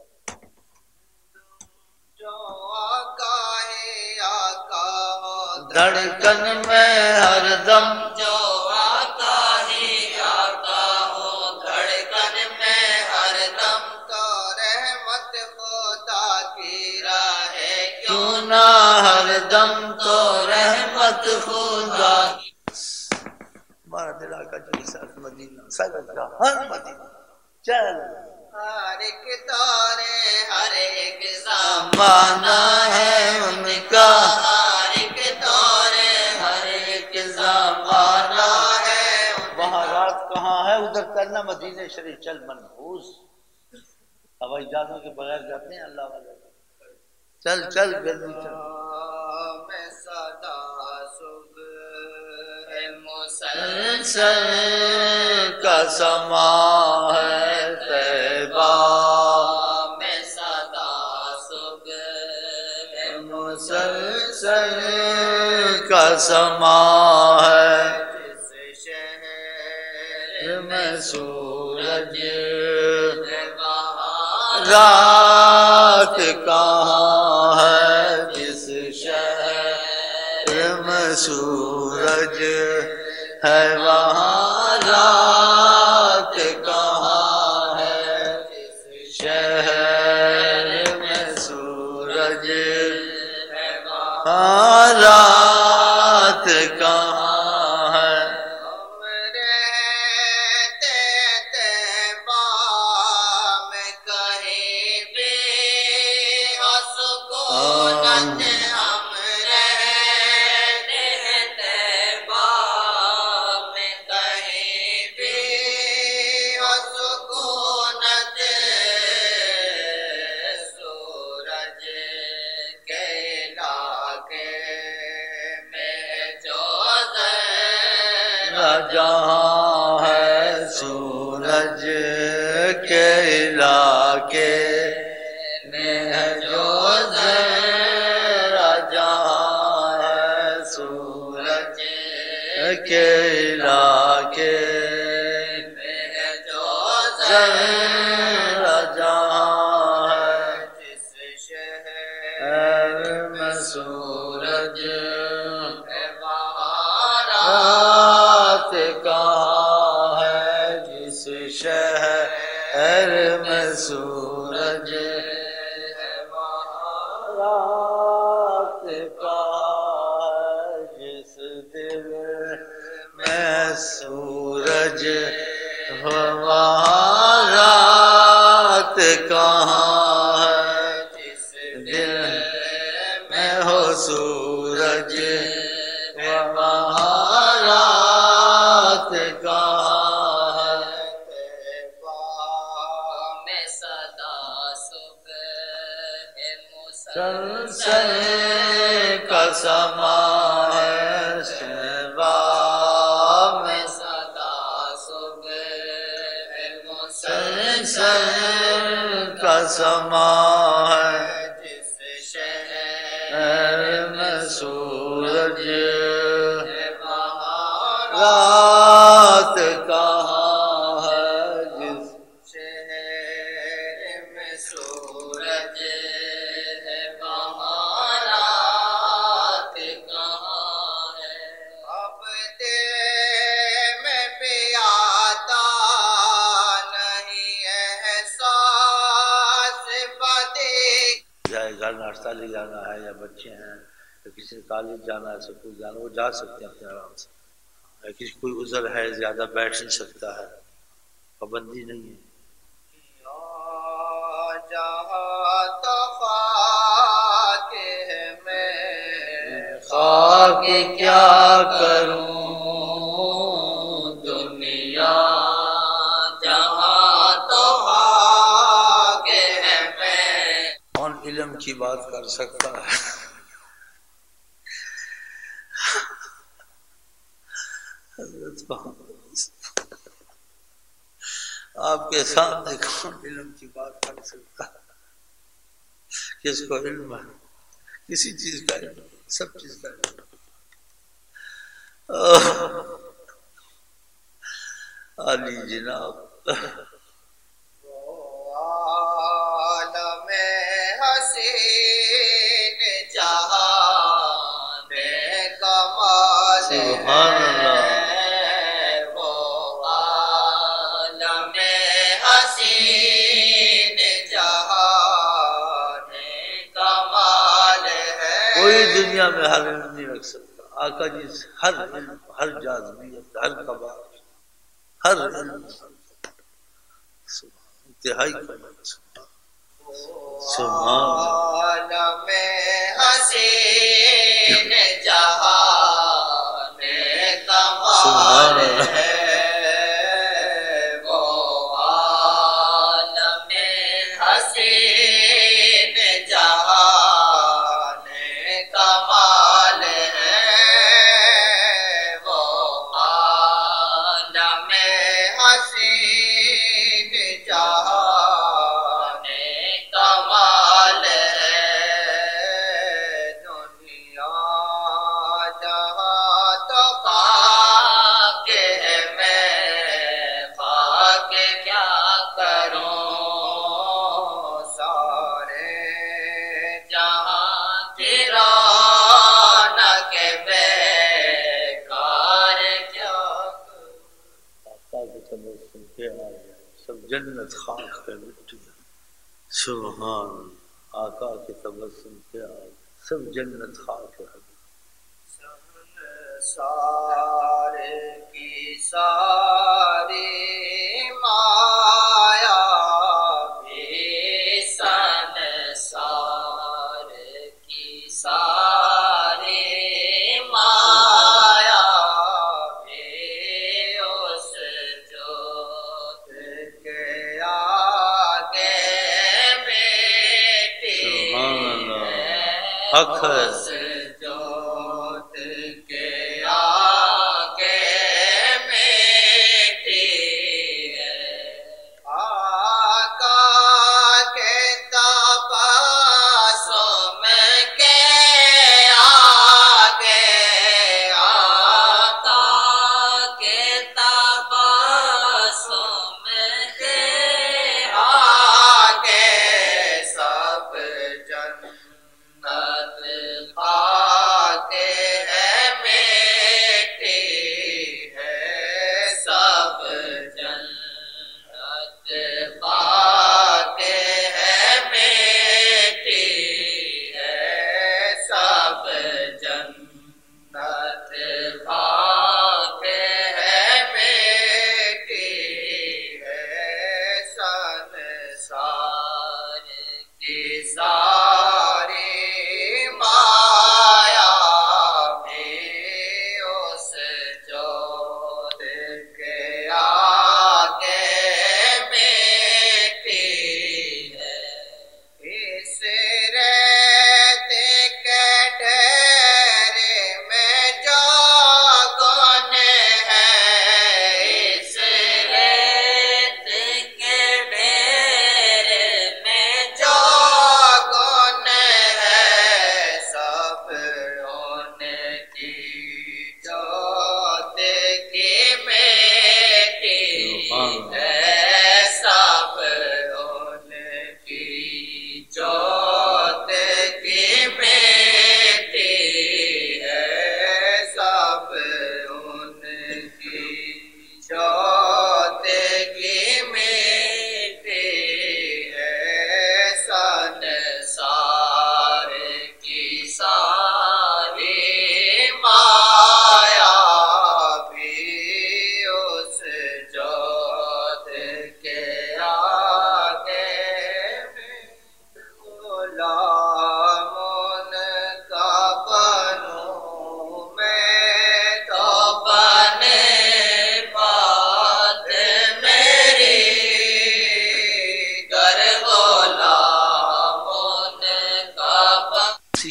جو آقا ہے آقا ہو دھڑکن میں ہر دم جو آقا ہے آقا ہو دھڑکن میں ہر دم تو رحمت خدا کی راہ ہے کیوں نہ ہر دم تو رحمت خدا ہمارا دل آقا جی کے ساتھ مدینہ سگت کا ہر مدینہ چل ہر ایک دور ہر ایک زمانہ ہے ان کا ہر ایک دور ہر ایک زمانہ ہے وہاں رات کہاں ہے ادھر کرنا مدینہ شریف چل منحوس ہوائی جہازوں کے بغیر جاتے ہیں اللہ والے چل جلدی چل میں صدا صبح مسلسل کا سما ہے طیبہ میں صدا صبح مسلسل کا سما ہے جس شہر میں سورج رات کہاں ہے جس شہر میں سورج ہے وہاں رات کہاں ہے جس شہر میں سورج ہے وہاں رات کہاں ہے کے علاقے میں ہے جو ذرا جہاں ہے سورج کے علاقے میں ہے جو ذرا جہاں ہے جس شہر میں سورج ہے وہاں رات کہاں ہے جس شہر میں سورج ہے وہاں رات کہاں ہے جس دل میں سورج ہو وہاں رات کہاں ہے جس دل میں ہو سورج وہاں رات کہاں ہے میں صدا صبح مسلسل کا سما ہے شہبا میں صدا صبح مسلسل کا سما ہے جس شہر میں سورج رات کہاں ہے جس شہر میں سورج ہے وہاں رات کہاں ہے اب دل میں بھی آتا نہیں احساس بدی جائے گھر ناشتہ لے جانا ہے یا بچے ہیں یا کسی نے کالج جانا ہے سکول جانا وہ جا سکتے ہیں اپنے آرام سے کسی کوئی عذر ہے زیادہ بیٹھ نہیں سکتا ہے پابندی نہیں ہے جہاں تو خاک ہے میں خاک کیا کروں دنیا جہاں تو خاک ہے میں کون علم کی بات کر سکتا ہے آپ کے سامنے کون علم کی بات کر سکتا ہے کس کو علم ہے کسی چیز کا علم سب چیز کا علم علی جناب عالم حسین جہاں کمال سبحان اللہ کوئی دنیا میں ہر علم نہیں رکھ سکتا آقا جی ہر علم ہر جاذبیت ہر کمال ہر علم انتہائی کمال سبحان عالم حسین جہاں کمال ہے سب جنت خاک ہے مٹی سبحان آقا کے تبسم پہ سب جنت خاک ہے سارے کی ساری مایا بھی سنسار کی ساری مایا بھی اس جوت کے آگے بیٹی سبحان اللہ حق ہے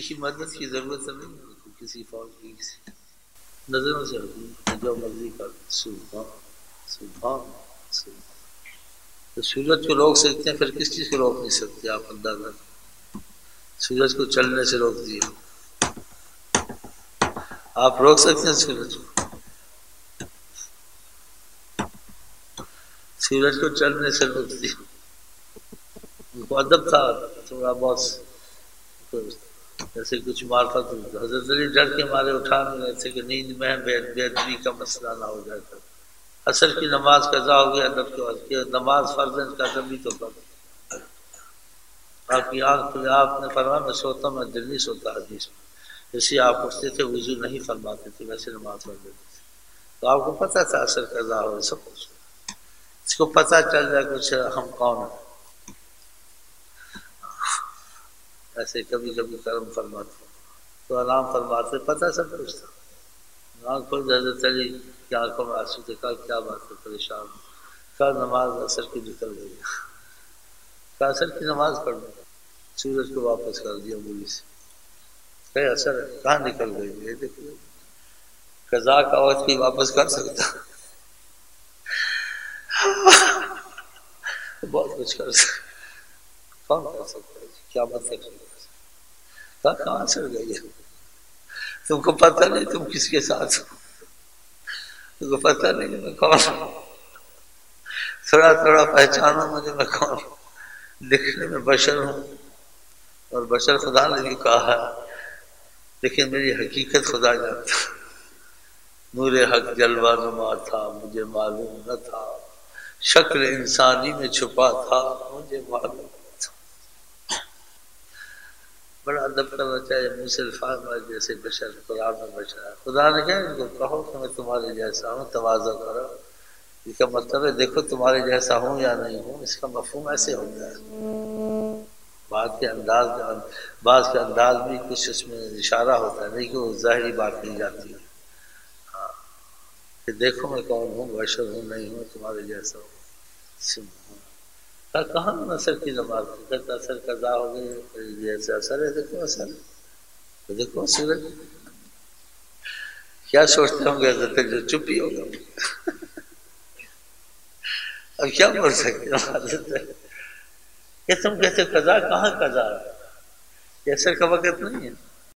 کی مدد کی ضرورت نہیں ہے، کسی فوج کی، کسی نظروں سے ہوتی جو مرضی کر، سبحان سبحان سبحان۔ تو سورج کو روک سکتے ہیں، پھر کس چیز کو روک نہیں سکتے؟ آپ اندازہ، سورج کو چلنے سے روک دیا، آپ روک سکتے ہیں سورج کو؟ سورج کو چلنے سے روک دیا، ان کو ادب تھا تھوڑا بہت، جیسے کچھ معرفت، حضرت علی ڈر کے مارے اٹھا نہیں رہے تھے کہ نیند میں بے ادبی کا مسئلہ نہ ہو جائے۔ عصر کی نماز قضا ہو گئی ادب کے وقت، کہ نماز فرض ہے، اس کا ادب بھی تو فرض۔ آپ کی آنکھ کھلے، آپ نے فرمایا میں سوتا میں دل نہیں سوتا، حدیث میں جیسے آپ اٹھتے تھے وضو نہیں فرماتے تھے ویسے نماز پڑھ لیتے تھے، تو آپ کو پتہ تھا عصر قضا ہو سب کچھ، اس کو پتہ چل جائے کچھ ہم کون ہیں، ایسے کبھی کبھی کرم فرماتے تو آرام فرماتے، پتہ سب کچھ تھا۔ آنکھ کھل حضرت علی کی آنکھوں میں آنسو تھے، کہا کیا بات ہے، پریشان، کہا نماز عصر کی نکل گئی، کہا عصر کی نماز پڑھ لوں، سورج کو واپس کر دیا مولی سے، کہ اثر ہے کہاں نکل گئی، یہ دیکھو قضا کا وقت بھی واپس کر سکتا، بہت کچھ کر سکتا، کون کر سکتا ہے، قیامت تک کہاں کہاں چڑھ گئی ہے، تم کو پتہ نہیں تم کس کے ساتھ ہو، تم کو پتہ نہیں میں کون ہوں، تھوڑا تھوڑا پہچانو مجھے میں کون ہوں، دکھنے میں بشر ہوں اور بشر خدا نے بھی کہا ہے، لیکن میری حقیقت خدا جانتا، نور حق جلوہ نما تھا مجھے معلوم نہ تھا، شکل انسانی میں چھپا تھا مجھے معلوم نہ تھا۔ بڑا ادب کرنا چاہیے، منہ سے الفاظ جیسے بشر، قرآن میں بشر ہے، خدا نے کہا ان کو کہو کہ میں تمہارے جیسا ہوں، تواضع کرو، اس کا مطلب ہے دیکھو تمہارے جیسا ہوں یا نہیں ہوں، اس کا مفہوم ایسے ہوتا ہے، بعض کے انداز میں کچھ اس میں اشارہ ہوتا ہے، نہیں کہ وہ ظاہری بات کی جاتی ہے، ہاں کہ دیکھو میں کون ہوں، بشر ہوں، نہیں ہوں، تمہارے جیسا ہوں۔ کہاں اثر کی نماز کہتا اثر قضا ہو گئی، جیسے اثر ہے، دیکھو اثر ہے، دیکھو سورج، کیا سوچتے ہوں گے حضرت جو چپ ہی ہوگا، اب کیا بول سکتے ہیں، کہ تم کہتے قضا، کہاں قضا ہے، یہ اثر کا وقت نہیں ہے،